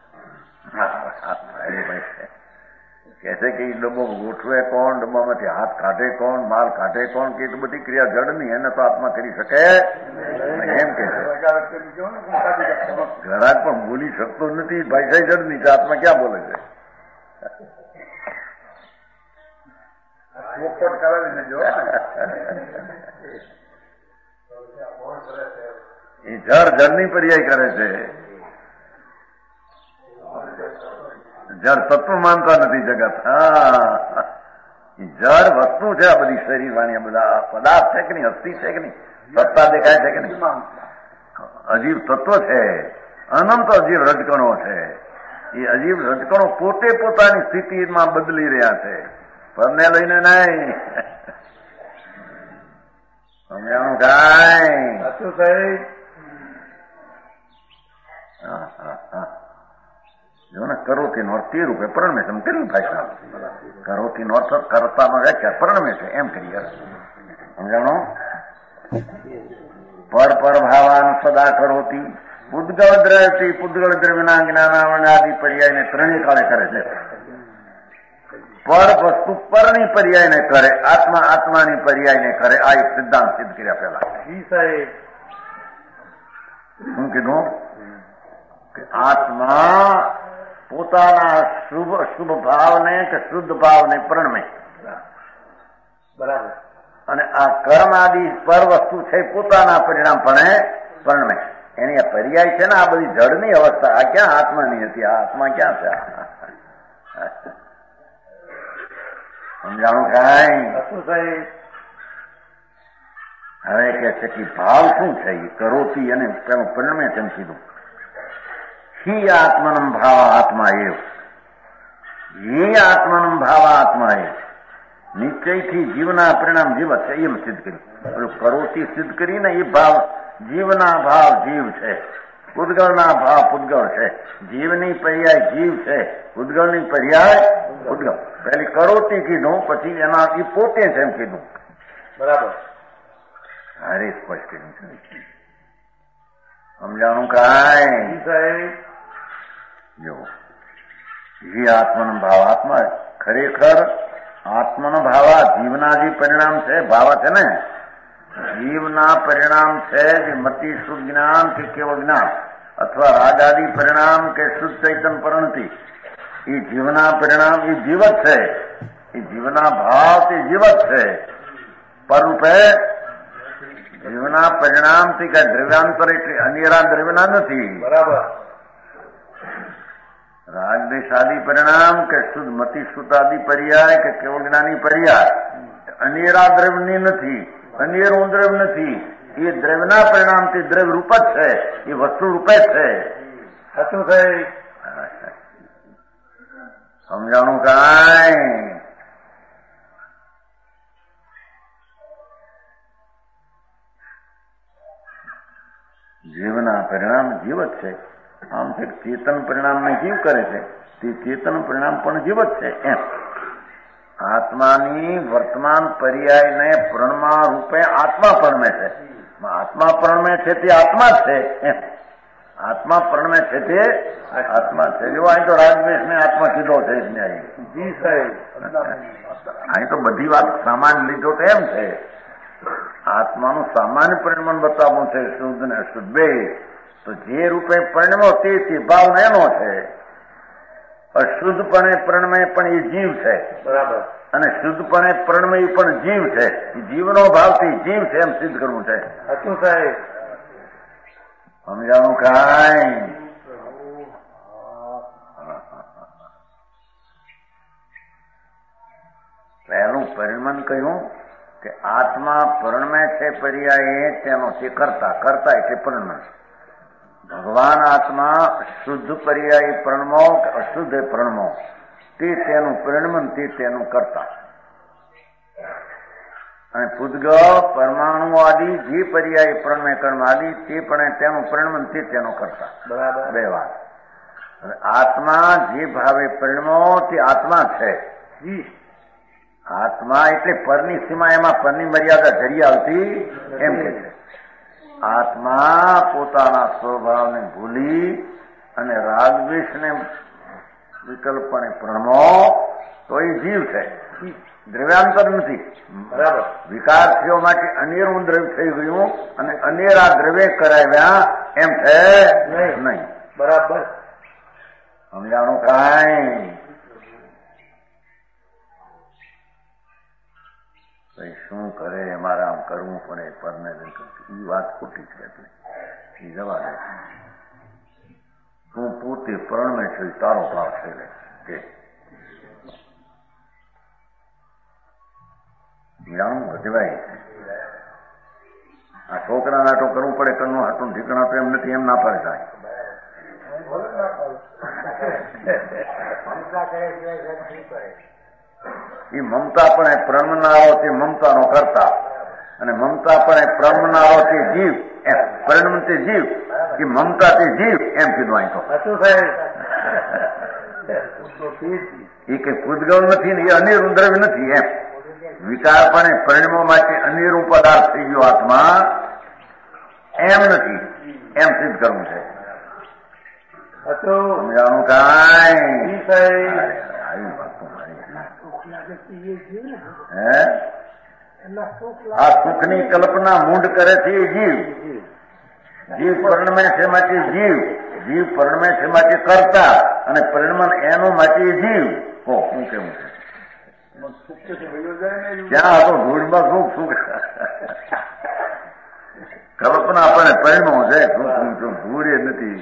A: કે છે કે એ ડબ્બો ગોઠવે કોણ, ડબ્બામાંથી હાથ કાઢે કોણ, માલ કાઢે કોણ, કે એટલી બધી ક્રિયા જડ નહીં, એને તો આત્મા કરી શકે એમ કે છે. ઘરાક પણ બોલી શકતો નથી, ભાઈ જડ નહીં, આત્મા ક્યાં બોલે છે? એ જડની પર્યાય કરે છે, જળ તત્વ માનતા નથી જગત. હા, જળ વસ્તુ છે આ બધી, શરીર વાણી બધા પદાર્થ છે કે નહીં, હસ્તી છે કે નહીં, સત્તા દેખાય છે કે નહીં, અજીવ તત્વ છે, અનંત અજીવ રજકણો છે. એ અજીવ રજકણો પોતે પોતાની સ્થિતિમાં બદલી રહ્યા છે, પરને લઈને નહીં. સમજાણું કાંઈ? જો ને કરોથી નો અર્થ 13 રૂપિયા પરણમે છે, કેટલું ભાષા કરોથી નો અર્થ કરતાનો વ્યાખ્યા પરણમે છે એમ કરીએ. સમજાણો? પર ભાવાન સદા કરોતી પૂદગળ દ્રવ્યથી પૂદગળ દ્રવ્યના જ્ઞાનાવરણ આદિ પર્યાયને 3 કાળે કરે છે. પર વસ્તુ પરની પર્યાયને કરે, આત્મા આત્માની પર્યાયને કરે. આ એક સિદ્ધાંત સિદ્ધ કર્યા પેલા. શું કીધું? કે આત્મા પોતાના શુભ ભાવને કે શુદ્ધ ભાવને પરણમે, બરાબર, અને આ કર્મ આદિ પર વસ્તુ છે પોતાના પરિણામ પરણમે. એની આ પર્યાય છે ને, આ બધી જડની અવસ્થા. આ ક્યાં આત્માની હતી? આ આત્મા ક્યાં છે? સમજાણું કાંઈ? હવે કે છે કે ભાવ શું છે? એ કરોતી અને પેલું પરિણમે તેમ કીધું. हि आत्मनम भाव आत्मा एव, ये आत्मनम भाव आत्मा एव. निश्चयથી જીવના પરિણામ જીવ છે એમ સિદ્ધ કર્યું. કરોતી સિદ્ધ કરીને એ ભાવ, જીવના ભાવ જીવ છે, પૂદગળના ભાવ પૂદગળ છે, જીવની પર્યાય જીવ છે, પૂદગળની પર્યાય પૂદગળ. પહેલી કરોતી કીધું, પછી એના એ પોતે છે એમ કીધું. બરાબર? અરે સ્પષ્ટ કીધું છે. સમજાણું કાંઈ? જો એ આત્મનો ભાવ આત્મા, ખરેખર આત્મનો ભાવ જીવના જે પરિણામ છે, ભાવ છે ને, જીવના પરિણામ છે જે મતિ શુદ્ધ જ્ઞાન કે કેવળ જ્ઞાન અથવા રાગાદી પરિણામ કે શુદ્ધ ચૈતન પરણતી, એ જીવના પરિણામ એ જીવત છે. એ જીવના ભાવ તે જીવત છે, પરરૂપે જીવના પરિણામથી કઈ દ્રવ્યાંતર એટલે અનેરા દ્રવ્યના નથી. બરાબર? રાગદેશાદી પરિણામ કે શુદ્ધ મતિ શુદ્ધાદી પર્યાય કે કેવળ જ્ઞાની પર્યાય અનેરા દ્રવ્યની નથી, અનેરું દ્રવ્ય નથી. એ દ્રવ્યના પરિણામથી દ્રવ્ય રૂપ જ છે, એ વસ્તુ રૂપે જ છે. સાચું થઈ? સમજાણું કાંઈ? જીવના પરિણામ જીવ જ છે. આમ છે ચેતન પરિણામને જીવ કરે છે, તે ચેતન પરિણામ પણ જીવ જ છે એમ. આત્માની વર્તમાન પર્યાયને પ્રણમા રૂપે આત્મા પરણમે છે. આત્મા પરણમે છે તે આત્મા જ છે એમ. આત્મા પરણમે છે તે આત્મા છે. જો અહીં તો રાજદેશને આત્મા કીધો છે અહીં તો બધી વાત સામાન્ય લીધો તો એમ છે. આત્માનું સામાન્ય પરિણામ બતાવવું છે, શુદ્ધ ને અશુદ્ધ બે. તો જે રૂપે પરિણમો તે ભાવ એનો છે. અશુદ્ધપણે પરિણમે પણ એ જીવ છે, બરાબર, અને શુદ્ધપણે પરિણમે પણ જીવ છે. જીવનો ભાવથી જીવ છે એમ સિદ્ધ કરવું છે. શું સાહેબ? સમજાણું કાંઈ? પહેલું પરિણમન કહ્યું કે આત્મા પરણમે છે પર્યાયે તેનો તે કરતા કરતા એટલે પરિણમન. ભગવાન આત્મા શુદ્ધ પર્યાયી પ્રણમો કે અશુદ્ધ પ્રણમો તે તેનું પરિણમન તે તેનું કરતા. અને પૂતગલ પરમાણુ આદિ જે પર્યાય પ્રણમે કર્મ આદિ તે પણ તેનું પરિણમન તે તેનો કરતા.
B: બરાબર.
A: બે વાત. આત્મા જે ભાવે પરિણમો તે આત્મા છે. આત્મા એટલે પરની સીમા, એમાં પરની મર્યાદા ધરી આવતી એમ કે છે. આત્મા પોતાના સ્વભાવને ભૂલી અને રાગદ્વેષને વિકલ્પને પ્રણમો તો એ જીવ છે, દ્રવ્યાંતર નથી.
B: બરાબર.
A: વિકાર થયો માટે અનેરું દ્રવ્ય થઈ ગયું અને અનેરા દ્રવ્ય કરાવ્યા એમ છે નહીં.
B: બરાબર.
A: સમજાણું કાંઈ? શું કરે અમારે આમ કરવું પડે પરને એ વાત ખોટી છે. એટલે જવા દે. તું પોતે પરણમે છે તારો ભાવ છે કે જાણવું વધવાય. આ છોકરા નાટો કરવું પડે કરવું હાટું ઠીકણા તો એમ નથી, એમ ના પડે થાય. એ મમતા પણ પ્રણમનારો તે મમતાનો કરતા અને મમતા પણ પ્રણમનારો તે જીવ, પરિણમ તે જીવ, એ મમતા તે જીવ એમ કીધું. અહીં તો એ કઈ પૂતગલ નથી ને એ અનેરું દ્રવ્ય નથી એમ. વિકાર પણ પરિણમો માટે અનેરું પદાર્થ થઈ ગયો આત્મા એમ નથી, એમ સિદ્ધ કરવું છે. સમજાણું કાંઈ? આવી વાતો મારી. આ સુખની કલ્પના મૂંઢ કરે છે એ જીવ. જીવ પરિણમે છે માટે જીવ, જીવ પરિણમે છે માટે કરતા અને પરિણમન એનું માટે જીવ. શું કેવું છે? ક્યાં હતો ધૂળમાં સુખ સુખ કલ્પના આપણને પરિણમો છે. ધૂળ એ નથી.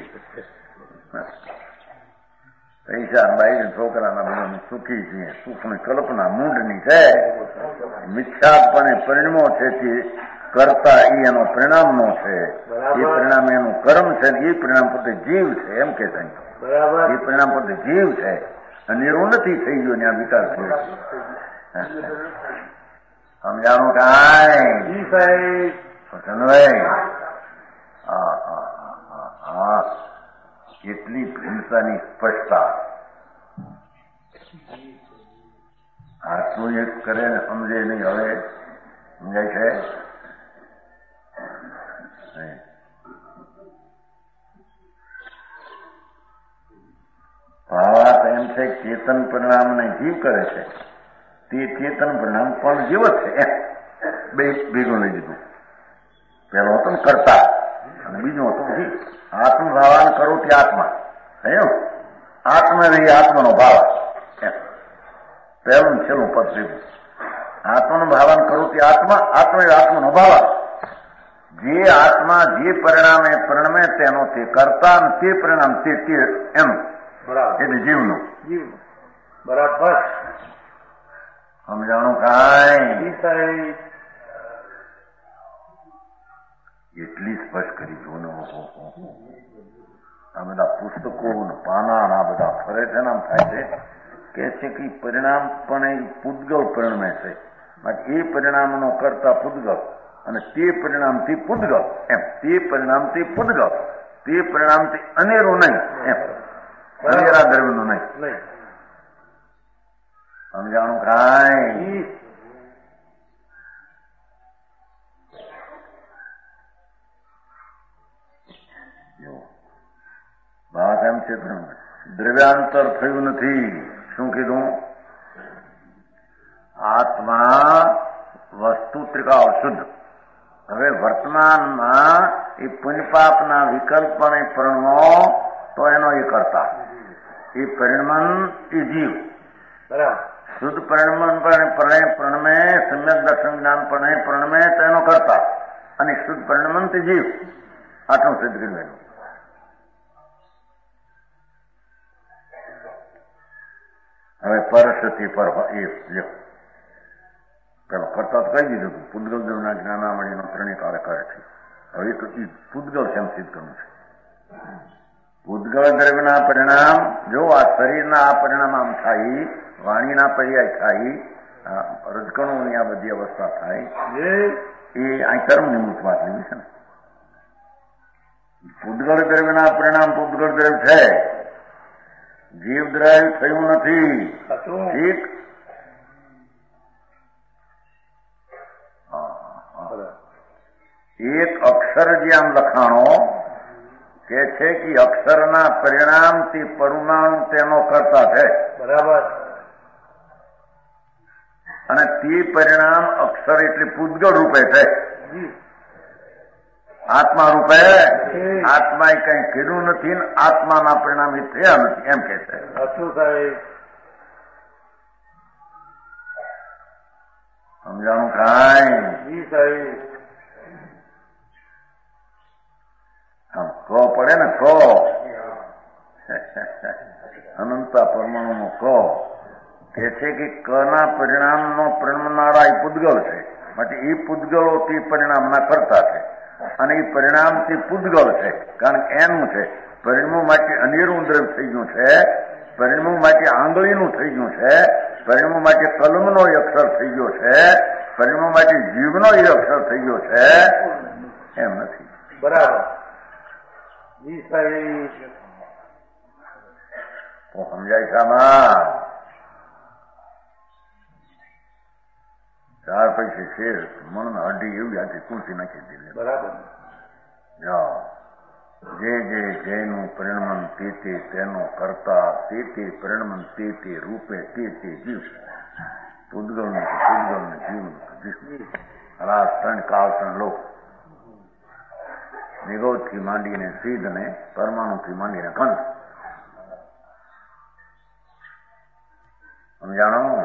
A: પૈસા બાઈ છોકરાના બધા સુખી છીએ. સુખની કલ્પના મૂંઢની છે. મિથ્યાપણે પરિણમો છે તે કરતા એ એનો પરિણામનો છે. એ પરિણામ એનું કર્મ છે. એ પરિણામ પોતે જીવ છે એમ કે છે. એ પરિણામ પોતે જીવ છે. અનેરું નથી થઈ ગયું ત્યાં વિકાસ થયો. સમજાણું કાંઈ? ભાઈ હા એટલી ભિન્નતાની સ્પષ્ટતા. આટલું એક કરે ને સમજે નહીં. હવે સમજાય છે? ભાવાર્થ એમ છે ચેતન પરિણામને જીવ કરે છે તે ચેતન પરિણામ પણ જીવ જ છે એમ. બે ભેગું લઈ દીધું. પેલો હતો ને કરતા અને બીજું હતું જીવ. આત્મભાવાન કરો તે આત્મા થયું. આત્મા રહી આત્માનો ભાવ એમ. પહેલું છેલ્લું પદ ભેગું. આત્માનું ભાવાન કરો તે આત્મા, આત્મા એ આત્માનો ભાવ. જે આત્મા જે પરિણામે પરિણમે તેનો તે કરતા અને તે પરિણામ તે એનું એટલે જીવનું.
B: બરાબર.
A: સમજાણું કાંઈ? એટલી સ્પષ્ટ કરી જોને. આ બધા પુસ્તકો પાના આ બધા ફરે છે ને આમ થાય છે કે છે કે પરિણામ પણ એ પૂતગલ પરિણમે છે. એ પરિણામનો કરતા પૂતગલ અને તે પરિણામથી પૂતગલ એમ. તે પરિણામથી પૂતગલ, તે પરિણામથી અનેરું નહીં એમ. અનેરા દ્રવ્યનું નહીં. સમજાણું કાંઈ? વાત એમ છે દ્રવ્યાંતર થયું નથી. શું કીધું? આત્મા વસ્તુ ત્રિકાળ શુદ્ધ. હવે વર્તમાનમાં એ પુણ્યપાપના વિકલ્પને પરિણમો તો એનો એ કરતા. એ પરિણમન એ જીવ.
B: બરાબર.
A: શુદ્ધ પરિણમન પરિણમે સમ્યક દર્શન જ્ઞાન પરિણમે તો એનો કરતા અને શુદ્ધ પરિણમન તે જીવ. આટલું સિદ્ધ કર્યું. હવે પરસથી પર એ લ્યો પેલો કરતા કહી દીધું પૂતગલ દેવના જ્ઞાનામણીનો ત્રણેય કાળે કરે છે. હવે તો એ પૂતગલ કેમ સિદ્ધ કરવું છે? પૂતગલ દ્રવ્યના પરિણામ જો આ શરીરના આ પરિણામ આમ થાય, વાણીના પર્યાય થાય, રજકણોની આ બધી અવસ્થા થાય, એ આ કર્મની મૂળ વાત લેવી છે ને. પૂતગલ દ્રવ્યના પરિણામ પૂતગલ દ્રવ્ય છે, જીવ દ્રવ્ય થયું નથી. ઠીક. એક અક્ષર જે આમ લખાણો કે છે કે અક્ષરના પરિણામથી પરમાણુ તેનો કરતા છે.
B: બરાબર.
A: અને તે પરિણામ અક્ષર એટલે પૂતગલ રૂપે છે. આત્મા રૂપે આત્માએ કઈ કીધું નથી ને આત્માના પરિણામ એ થયા નથી એમ કે છે. સમજાણું કાંઈ? કહો પડે ને, કહો અનંતા પરમાણુ નો કહો કે છે કે કના પરિણામનો પ્રણમનારા એ પૂતગલ છે. માટે એ પૂતગલો તે પરિણામના કરતા છે અને એ પરિણામથી પૂતગલ છે. કારણ કે એનું છે પરિણામો માટે અનેરું દ્રવ્ય થઈ ગયું છે, પરિણામો માટે આંગળીનું થઈ ગયું છે, પરિણામો માટે કલમનો અક્ષર થઈ ગયો છે, પરિણામો માટે જીવનો એ અક્ષર થઈ ગયો છે. એમ નથી.
B: બરાબર.
A: તો સમજાય છે આમાં? ચાર પૈસે શેર મણ અઢી એવી આથી કુંસી નાખી દીધી.
B: બરાબર.
A: જે જેનું પરિણમન તે તેનો કરતા, તે પરિણમન તે રૂપે તે જીવ. પૂતગલ ને જીવ આ ત્રણ કાળ ત્રણ લોક, નિગોદથી માંડીને સિદ્ધ ને પરમાણુથી માંડીને ખંડ. સમજાણો?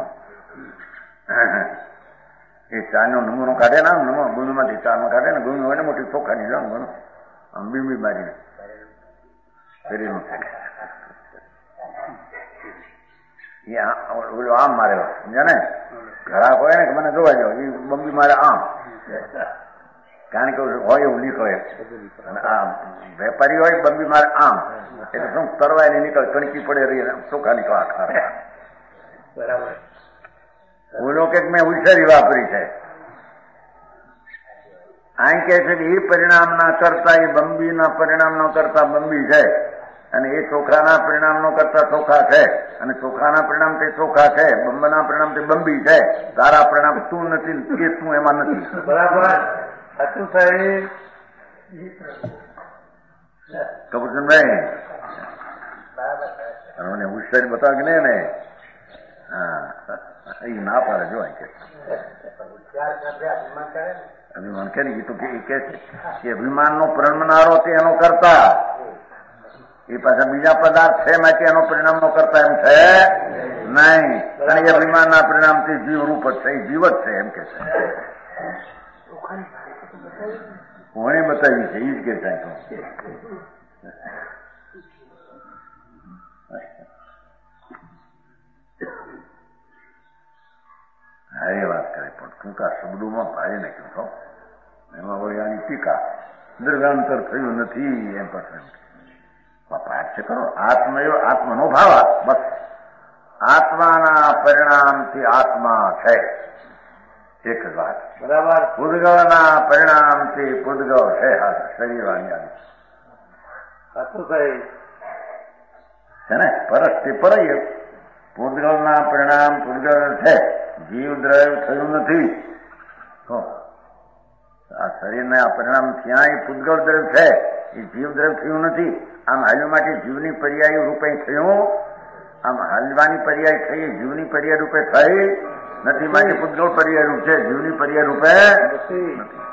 A: એ ચાનો નમૂનો કાઢે ને ગુણમાંથી ચાનો કાઢે ને ગુણ હોય ને મોટી ચોખાની જાણ ગણો આમ બીમી બારીને શરીરનું ઓલો આમ મારે સમજ્યા ને. ઘરાક હોય ને કે મને જોવા જાવ એ બંબી મારે આમ, કારણ કે હોય એવું લીક હોય. અને આ વેપારી હોય બંબી મારે આમ, એટલે શું તરવાય ને નીકળે, કણકી પડે રહી ચોખા નીકળે આખા.
B: બરાબર.
A: ઓલો કે મેં ઉછેરી વાપરી છે. આમ કે છે કે એ પરિણામના કરતા એ બંબીના પરિણામનો કરતા બંબી છે, અને એ ચોખાના પરિણામનો કરતા ચોખા છે, અને ચોખાના પરિણામ તે ચોખા છે, બંબના પરિણામ તે બંબી છે. તારા પરિણામ તું નથી એ તું એમાં નથી.
B: બરાબર. સાચું સાહેબ.
A: કપૂરચંદભાઈ મને ઉછેરી બતાવી ને ને હા એ ના પાડે. જો અભિમાન કે એ તો કે છે કે અભિમાનનો પ્રણમનારો તે એનો કરતા, એ પાછા બીજા પદાર્થ છે માટે એનો પરિણામનો કરતા એમ છે નહીં. અને એ અભિમાનના પરિણામથી જીવ રૂપ જ છે, એ જીવ જ છે એમ કે છે. કોણે બતાવ્યું છે? એ જ કે સાહેબ. એ વાત કરે પણ ટૂંકા શબ્દોમાં ભારી નાખ્યું છો. એમાં વળી આની ટીકા દૃઢાંતર થયું નથી એમ પણ પાઠ છે કરો. આત્મનો ભાવ બસ આત્માના પરિણામથી આત્મા છે એક જ વાત.
B: બરાબર.
A: પૂતગલના પરિણામથી પૂતગલ છે. શરીર વાણી
B: સાચું સાહેબ
A: છે ને. પરસ્થી પરય પૂતગલના પરિણામ પૂતગલ છે, જીવ દ્રવ્ય થયું નથી. આ શરીરના આ પરિણામ ત્યાં એ પૂતગલ દ્રવ્ય છે, એ જીવ દ્રવ્ય થયું નથી. આમ હાલવા માટે જીવની પર્યાય રૂપે થયું, આમ હાલવાની પર્યાય થઈ જીવની પર્યાય રૂપે થઈ નથી. માટે પૂતગલ પર્યાય રૂપ છે, જીવની પર્યાય રૂપે નથી.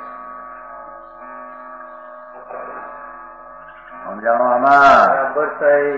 A: સમજાણો આમાં?
B: બરાબર સાહેબ.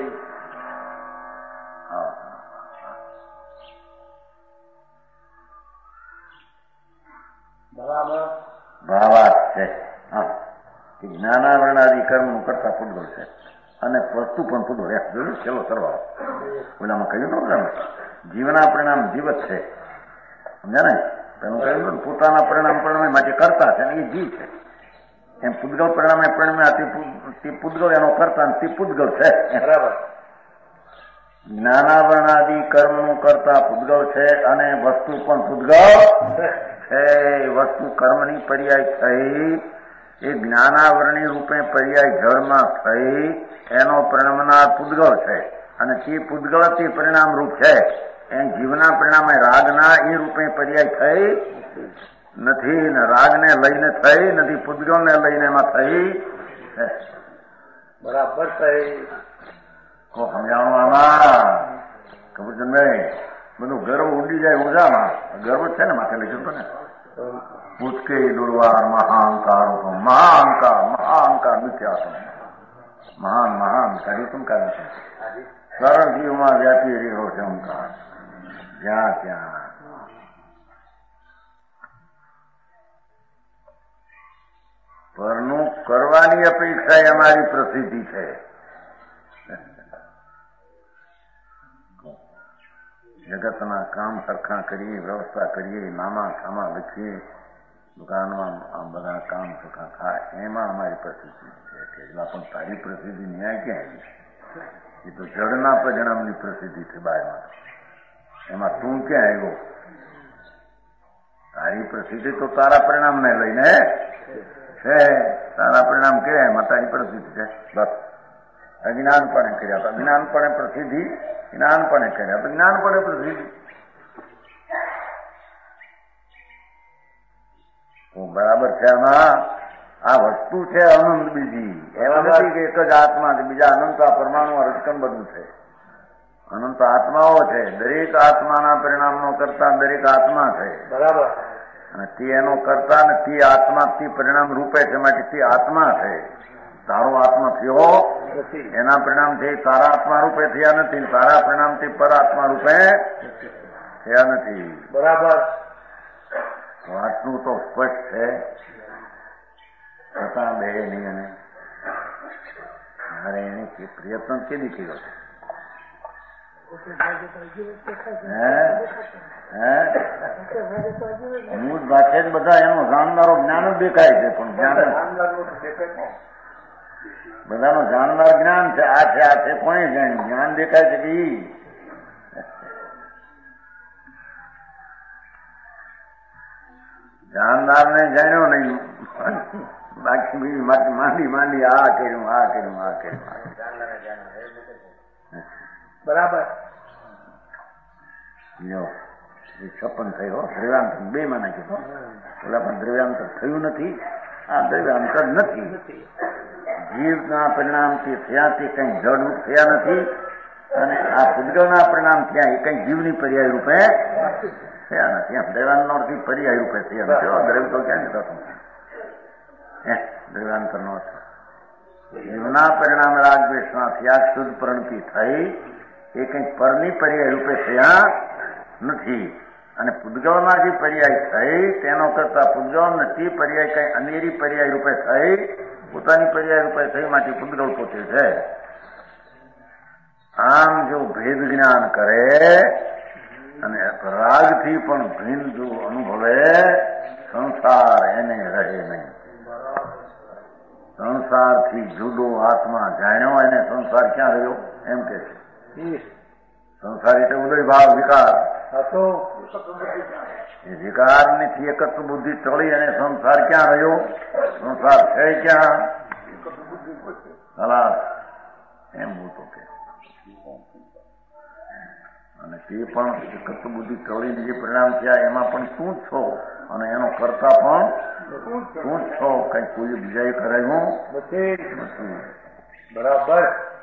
A: ભાવાર્થ છે. કે જ્ઞાનાવરણાદિ કર્મનું કરતા પૂતગળ છે અને વસ્તુ પણ પૂતગળ. જોયું ચલો સરવાળો ઓલામાં કહ્યું ને જીવના પરિણામ જીવત છે, સમજ્યા ને? તેનું કહ્યું પોતાના પરિણામ પરિણામ માટે કરતા છે અને એ જીવ છે. એમ પૂતગળ પરિણામે પરિણામે તે પૂતગળ એનો કરતા તે પૂતગળ છે.
B: બરાબર.
A: જ્ઞાનાવરણાદિ કર્મનું કરતા પૂતગળ છે અને વસ્તુ પણ પૂતગળ છે. વસ્તુ કર્મની પર્યાય થઈ, એ જ્ઞાનાવરણી રૂપે પર્યાય જળમાં થઈ, એનો પરિણામનાર પૂતગળ છે અને તે પૂતગળ તે પરિણામ રૂપ છે. એમ જીવના પરિણામે રાગના એ રૂપે પર્યાય થઈ નથી ને રાગને લઈને થઈ નથી, પૂતગળને લઈને એમાં થઈ છે.
B: બરાબર સાહેબ.
A: સમજાણું આમાં ખબર છે ભાઈ? બધું ગર્વ ઉડી જાય ઉજામાં. ગર્વ છે ને માથે લખ્યું તો ને ઉચકે દુર્વાર મહાઅંકાર મહાઅંકાર મિથ્યાત્મ મહાન મહાઅંકાર એ તુમકાર નથી. સરળ જીવમાં વ્યાપી રહ્યો છે અહંકાર જ્યાં ત્યાં. પરનું કરવાની અપેક્ષા એ અમારી પ્રસિદ્ધિ છે. જગતના કામ સરખા કરીએ, વ્યવસ્થા કરીએ, નામા ખામા લખીએ, દુકાનમાં આ બધા કામ સરખા થાય, એમાં અમારી પ્રસિદ્ધિ છે. પણ તારી પ્રસિદ્ધિ ન્યાય ક્યાં આવી? એ તો જળના પરિણામની પ્રસિદ્ધિ છે બહારમાં. એમાં તું ક્યાં આવ્યો? તારી પ્રસિદ્ધિ તો તારા પરિણામને લઈને છે. તારા પરિણામ કે એમાં તારી પ્રસિદ્ધિ છે. બસ અજ્ઞાનપણે કર્યા તો અજ્ઞાનપણે પ્રસિદ્ધિ, જ્ઞાનપણે કર્યા તો જ્ઞાનપણે પ્રસિદ્ધિ. તો બરાબર છે. આમાં આ વસ્તુ છે અનંત બીજી. એવા નથી કે એક જ આત્મા છે, બીજા અનંત આ પરમાણુ રજકમ બધું છે. અનંત આત્માઓ છે. દરેક આત્માના પરિણામનો કરતા દરેક આત્મા છે.
B: બરાબર.
A: અને તે એનો કરતા ને તે આત્મા તે પરિણામ રૂપે છે, માટે તે આત્મા છે. તારો આત્મા થયો એના પરિણામ છે તારા આત્મા રૂપે થયા નથી, તારા પરિણામ થી પર આત્મા રૂપે થયા નથી.
B: બરાબર.
A: આટલું તો સ્પષ્ટ છે. છતાં બે નહીં. અને મારે એને પ્રયત્ન કેદી કર્યો છે? હું જ ભાષે જ બધા એનો જાણનારો જ્ઞાન જ દેખાય છે, પણ જ્ઞાન બધાનો જાણનાર જ્ઞાન છે. આ છે આ છે કોને જાણ્યું? જ્ઞાન દેખાય છે કે જાણનાર ને જાણ્યો નહીં. બાકી બીજી માંડી આ કર્યું આ કર્યું આ કર્યું.
B: બરાબર.
A: લ્યો એ 56 થયો. દ્રવ્યાંતર બે માં નાખ્યો. ઓલા પણ દ્રવ્યાંતર થયું નથી, આ દ્રવ્યાંતર નથી. જીવના પરિણામથી થયા તે કઈ જડરૂપ થયા નથી, અને આ પૂતગળના પરિણામ થયા એ કઈ જીવની પર્યાય રૂપે થયા નથી. એમ દ્રવ્યાંતરથી પર્યાય રૂપે થયા નથી. દ્રવ્ય તો ક્યાં જતો દ્રવ્યાંતર નો અર્થ જીવના પરિણામ રાગદ્વેષના થયા શુદ્ધ પ્રણતિ થઈ એ કઈ પરની પર્યાય રૂપે થયા નથી. અને પૂતગળમાં જે પર્યાય થઈ તેનો કરતા પૂતગળ નથી પર્યાય કઈ અનેરી પર્યાય રૂપે થઈ, પોતાની પર્યાય રૂપે થઈ, માટે પૂતગળ પોતે છે. આમ જો ભેદ જ્ઞાન કરે અને રાગથી પણ ભિન્ન જો અનુભવે, સંસાર એને રહે નહીં. સંસારથી જુદો આત્મા જાણ્યો એને સંસાર ક્યાં રહ્યો? એમ કે છે સંસાર એટલે ઉદય ભાવ વિકાર. એ વિકાર ની એકત્ર બુદ્ધિ ટળી અને સંસાર ક્યાં રહ્યો? સંસાર છે ક્યાં? ખલાસ. એમ હું તો કે. અને તે પણ એકત્ર બુદ્ધિ ટળીને જે પરિણામ થયા એમાં પણ તું જ છો, અને એનો કરતા પણ તું જ છો. કઈ કોઈ બીજાએ કરાયું નથી.
B: બરાબર.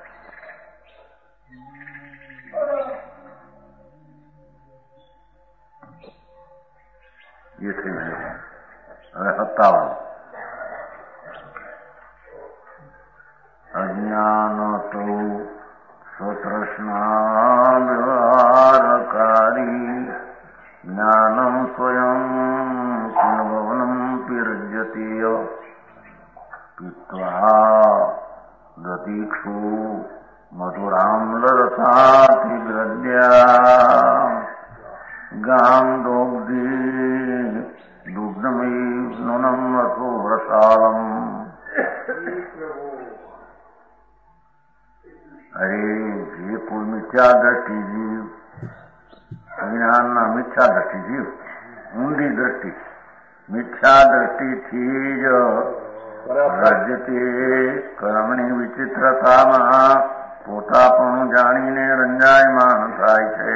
A: એ થઈ ગયું. હવે 57 અજ્ઞાન તો સ્વતૃષ્ણા વ્યવહારકારી જ્ઞાનમ સ્વયં પુનર્ભવનમ પીત્વા દતીક્ષુ મધુરામ્લરસાથી દ્રદ્યા ગામ દોગ્ધી દુગ્ધમયી નૂનમ રસો રસાલમ. અરે જે કોઈ મિથ્યા દ્રષ્ટિ જીવ, જ્ઞાનના મિથ્યા દ્રષ્ટિ જીવ, ઊંડી દ્રષ્ટિ, મિથ્યા દ્રષ્ટિથી જ રાજ્યતે કર્મની વિચિત્રતામાં પોતાપણું જાણીને રંજાયમાન થાય છે.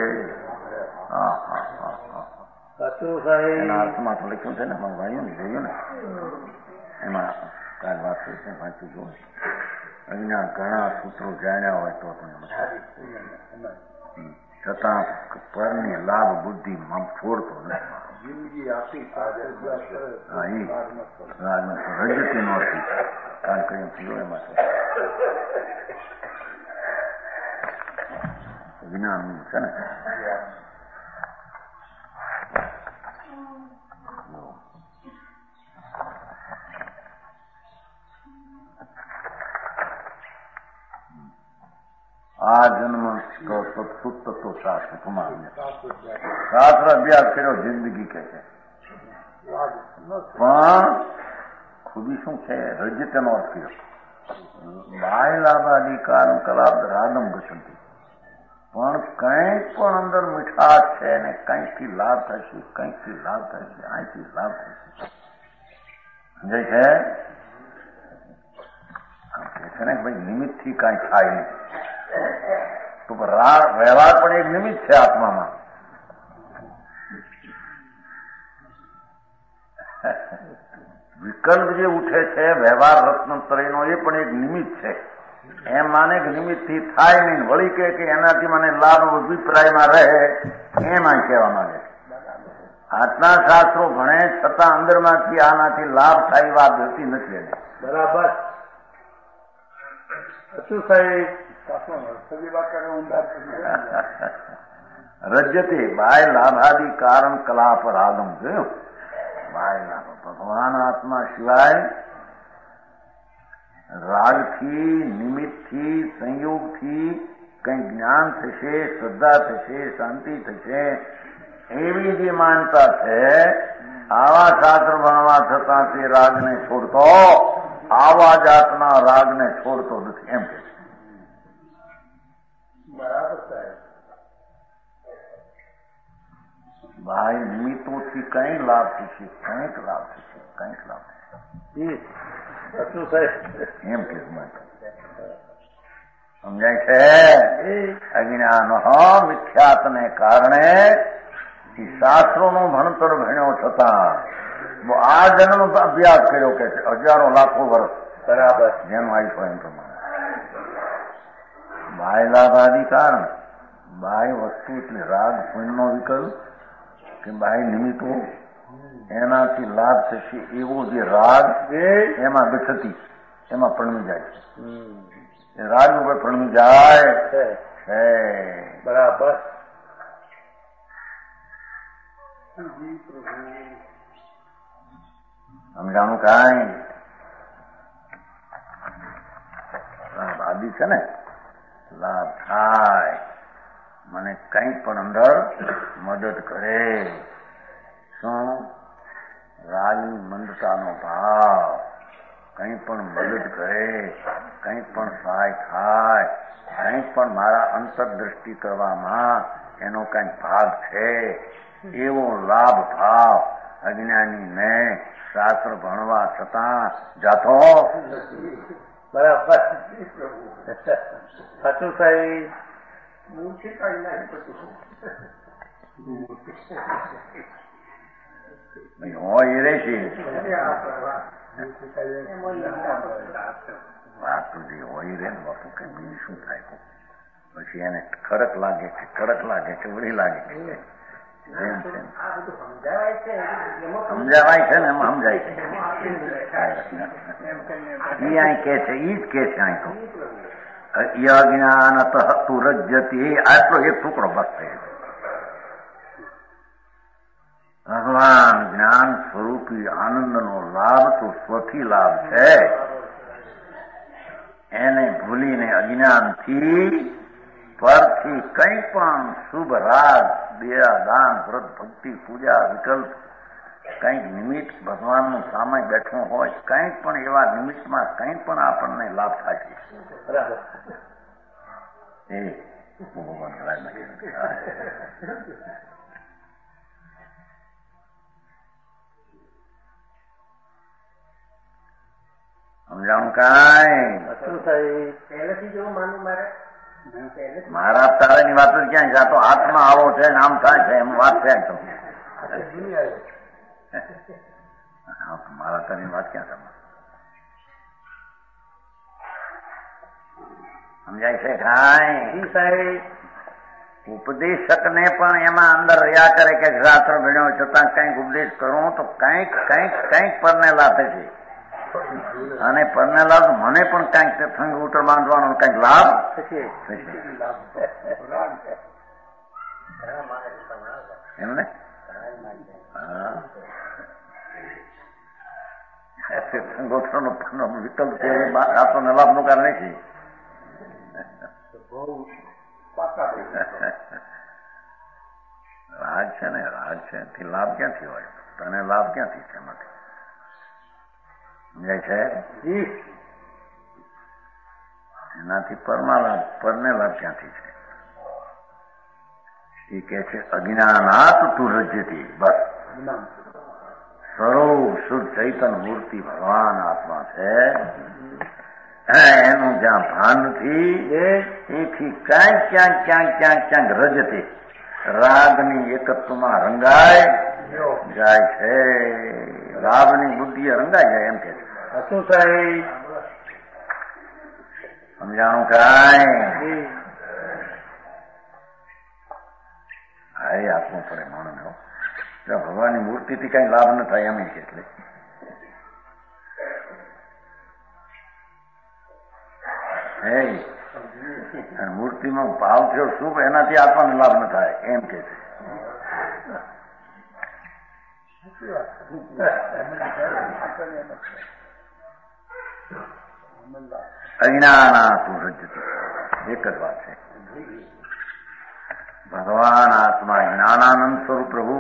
A: એના અર્થમાં તો લખ્યું છે ને, અમારું ભાઈઓ ને જોયું ને, એમાં કાલ વાત કરી છે, વાંચી જોયું. અજ્ઞાન ઘણા સૂત્રો જાણ્યા હોય તો છતાં પરની લાભ બુદ્ધિ છોડતો નથી. રજતી નહોતી કાલ કરીને થયું એમાં જ્ઞાન છે ને. આ જન્મ સુપ્ત તો શાસ્ત્ર શાસ્ત્ર અભ્યાસ કર્યો જિંદગી કે છે, પણ ખૂબી શું છે? રજતનો અર્થ કર્યો. બાહ્ય લાભાધિકાર કલાબ રાગમ ગસંતી, પણ કંઈક પણ અંદર મીઠાશ છે ને કંઈકથી લાભ થશે, કંઈકથી લાભ થશે, અહીંથી લાભ થશે. સમજાય છે ને? ભાઈ નિમિત્તથી કાંઈ થાય નહીં તો વ્યવહાર પણ એક નિમિત્ત છે આત્મામાં. વિકલ્પ જે ઉઠે છે વ્યવહાર રત્નત્રયનો, એ પણ એક નિમિત્ત છે. એમ માને કે નિમિત્તથી થાય નહીં, વળી કે એનાથી મને લાભ અભિપ્રાયમાં રહે, એમ આ કહેવા માંગે છે. આટલા શાસ્ત્રો ભણે છતાં અંદરમાંથી આનાથી લાભ થાય વાત હોતી નથી એને.
B: બરાબર શું સાહેબ?
A: રજ્યતે બાહ્ય લાભાદિ કારણ કલાપ રાગમ. જોયું? બાહ્ય લાભ ભગવાન આત્મા સિવાય રાગથી, નિમિત્તથી, સંયોગથી કંઈ જ્ઞાન થશે, શ્રદ્ધા થશે, શાંતિ થશે, એવી જે માનતા છે, આવા શાસ્ત્ર ભણવા છતાં તે રાગને છોડતો, આવા જાતના રાગને છોડતો નથી એમ કે.
B: બરાબર સાહેબ.
A: બાહ્ય નિમિત્તોથી કઈ લાભ થશે, કંઈક લાભ થશે, કંઈક લાભ થશે એમ કે. સમજાય છે? અજ્ઞાન મિથ્યાત્ને કારણે શાસ્ત્રોનું ભણતર ભણ્યો છતાં આ જન્મ અભ્યાસ કર્યો કે છે, હજારો લાખો વર્ષ.
B: બરાબર.
A: જેનું આયુષ્ય એમ પ્રમાણે બાહ્ય લાભાદિ કારણ. બાહ્ય વસ્તુ એટલે રાગ પુણ્યનો વિકલ્પ કે બાહ્ય નિમિત્તો, એનાથી લાભ થશે એવો જે રાગ એમાં ગથતી, એમાં પ્રણમી જાય છે. એ રાગ ઉપર પ્રણમી જાય છે.
B: બરાબર.
A: સમજાણું કાંઈ? આદિ છે ને, લાભ થાય, મને કંઈ પણ અંદર મદદ કરે. શું? રાગની મંદતાનો ભાવ કંઈ પણ મદદ કરે, કંઈ પણ સહાય થાય, કંઈ પણ મારા અંતરદ્રષ્ટિ કરવામાં એનો કંઈક ભાગ છે, એવો લાભ ભાવ અજ્ઞાનીને શાસ્ત્ર ભણવા છતાં જાતો.
B: બરાબર. સાચું સાહેબ.
A: હોય એ રહેશે વાત તો જે હોય રે ને બાપુ, કઈ બીજું શું થાય? પછી એને કડક લાગે કે કડક લાગે કે વળી લાગે કે સમજાવાય છે ને, એમાં સમજાય છે. એ અહીં કે છે, ઈ જ કે છે અહીં તો અજ્ઞાનત તુરજ્યતિ. આટલો એક ટુકડો બસ થયો. ભગવાન જ્ઞાન સ્વરૂપી આનંદનો લાભ તો સ્વથી લાભ છે, એને ભૂલીને અજ્ઞાનથી પરથી કંઈ પણ શુભ રાગ, દેરા, દાન, વ્રત, ભક્તિ, પૂજા, વિકલ્પ, કંઈક નિમિત્ત ભગવાનનું સામે બેઠું હોય, કંઈક પણ એવા નિમિત્તમાં કંઈક પણ આપણને લાભ થાય છે. એ ભગવાન સમજાણું કાંઈ
B: પહેલેથી જેવું માનું મારે
A: મારા તારાની વાત જ ક્યાં છે? આ તો હાથમાં આવો છે ને આમ થાય છે એમ વાત છે. તો મારા તારી વાત ક્યાં તમે સમજાય છે? કાંઈ
B: સાહેબ
A: ઉપદેશક ને પણ એમાં અંદર રહ્યા કરે કે શાસ્ત્ર ભણ્યો છતાં કંઈક ઉપદેશ કરું તો કંઈક કંઈક કંઈક પરને લાભે છે. અને પરને લાભ મને પણ કંઈક થંગ ઉટર બાંધવાનો કંઈક લાભ એમને સંગોઠનો વિકલ્પ છે. આપણને લાભ નું કારણ નથી. રાગ છે ને, રાગ છે તે લાભ ક્યાંથી હોય? તને લાભ ક્યાંથી છે? એમાંથી સમજાય છે? એનાથી પરમાં લાભ, પરને લાભ ક્યાંથી છે? એ કે છે અજ્ઞાનાત તું રજ્યતી. બસ સ્વરૂપ શુદ્ધ ચૈતન મૂર્તિ ભગવાન આત્મા છે. એનું જ્યાં ભાન નથી એથી ક્યાંક ક્યાંક ક્યાંક ક્યાંક ક્યાંક રજતે રાગની એકત્વમાં રંગાય જાય છે. રાગની બુદ્ધિ રંગાઈ જાય એમ કે
B: શું સાહેબ
A: સમજાણું કાંઈ? હા એ આપવું પડે માણસ. ભગવાનની મૂર્તિથી કઈ લાભ ન થાય એમ છે. એટલે મૂર્તિમાં ભાવ થયો શુભ એનાથી આપણને લાભ ન થાય એમ કે છે. અજ્ઞાનાતું રજ્યતે એક જ વાત છે. ભગવાન આત્મા જ્ઞાનાનંદ સ્વરૂપ પ્રભુ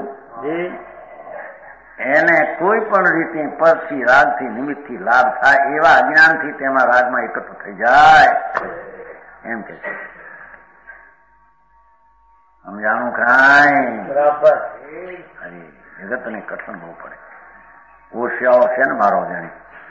A: એને કોઈ પણ રીતે પરથી રાગથી નિમિત્તથી લાભ થાય એવા અજ્ઞાનથી તેમાં રાગમાં એકત્ર થઈ જાય એમ કે છે. સમજાણું કાંઈ?
B: બરાબર.
A: અરે જગતને કઠણ બહુ પડે. ઓશિયાઓ છે ને મારો જાણી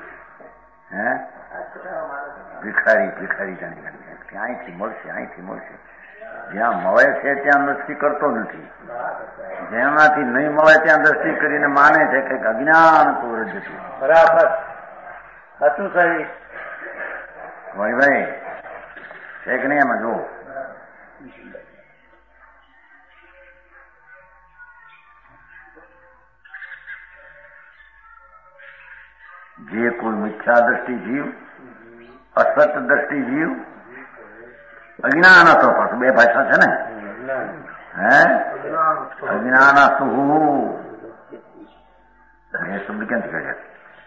A: ભિખારી ભિખારી જાણી જાણી અહીંથી મળશે અહીંથી મળશે. જ્યાં મળે છે ત્યાં દ્રષ્ટિ કરતો નથી. જેમાંથી નહીં મળે ત્યાં દ્રષ્ટિ કરીને માને છે કે અજ્ઞાન તો રજ્યતી.
B: બરાબર હતું સાહેબ.
A: ભાઈ છે કે નહીં? એમાં જો જે કોઈ મિથ્યા દ્રષ્ટિ જીવ, અસત દ્રષ્ટિ જીવ, અજ્ઞાન હતો. પાછું બે ભાષા છે ને. અજ્ઞાન શું એ શબ્દ ક્યાંથી કાઢ્યા?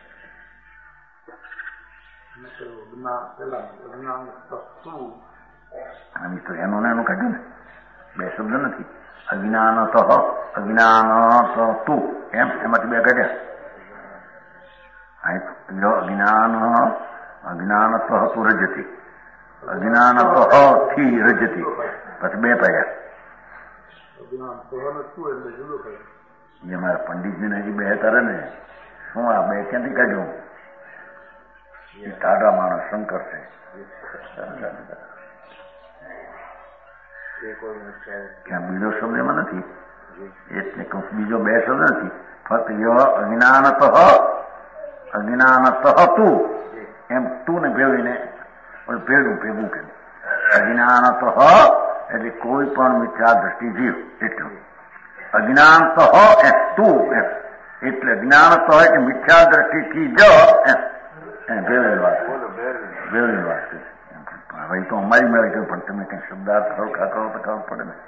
A: તો એનું એનું કાઢ્યું ને. બે શબ્દ નથી. અજ્ઞાન તો અજ્ઞાન તું એમ એમાંથી બે કાઢ્યા. અજ્ઞાન અજ્ઞાન તો હતું રજતી. અજ્ઞાન તો થી રજતી. પછી બે પાયા. એ મારા પંડિતજીને હજી બે કરે ને. શું આ બે ક્યાંથી કાઢ્યું? એ ટાઢા માણસ શંકર છે. ક્યાં બીજો શબ્દ એમાં નથી. એટલે બીજો બે શબ્દ નથી. ફક્ત અજ્ઞાન તો અજ્ઞાન તો તું એમ તું ને ભેળવીને ભેળું ભેગું કે અજ્ઞાન તો એટલે કોઈ પણ મિથ્યા દ્રષ્ટિ જીવ એટલું. અજ્ઞાન તો એમ તું એમ એટલે જ્ઞાન તો હોય કે મિથ્યા દ્રષ્ટિથી જ એમ ભેળવેલ વાત ભેળવેલ વાત છે. હવે તો અમારી મેળવી ગયું પણ તમે કઈ શબ્દાર્થ ખડખા કરો તો ખબર પડે ને.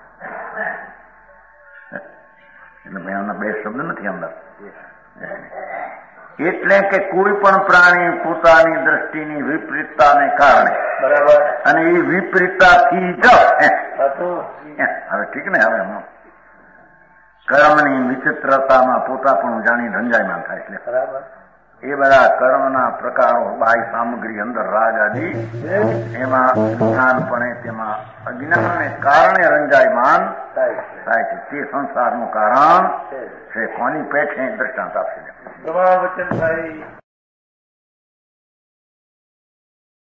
A: એટલે મેં એમના બે શબ્દ નથી અંદર. એટલે કે કોઈ પણ પ્રાણી પોતાની દ્રષ્ટિની વિપરીતતાને કારણે
B: બરાબર
A: અને એ વિપરીતતાથી જ
B: હતું
A: હવે ઠીક ને હવે કર્મની વિચિત્રતામાં પોતા પણ જાણી રંજાયમાન થાય એટલે
B: બરાબર
A: એ બધા કર્મના પ્રકારો બાહ્ય સામગ્રી અંદર રાગ આદિ એમાં જ્ઞાનપણે તેમાં અજ્ઞાનને કારણે રંજાયમાન થાય છે તે સંસારનું કારણ છે કોની પેઠે દ્રષ્ટાંત આપશે
B: વચન ભાઈ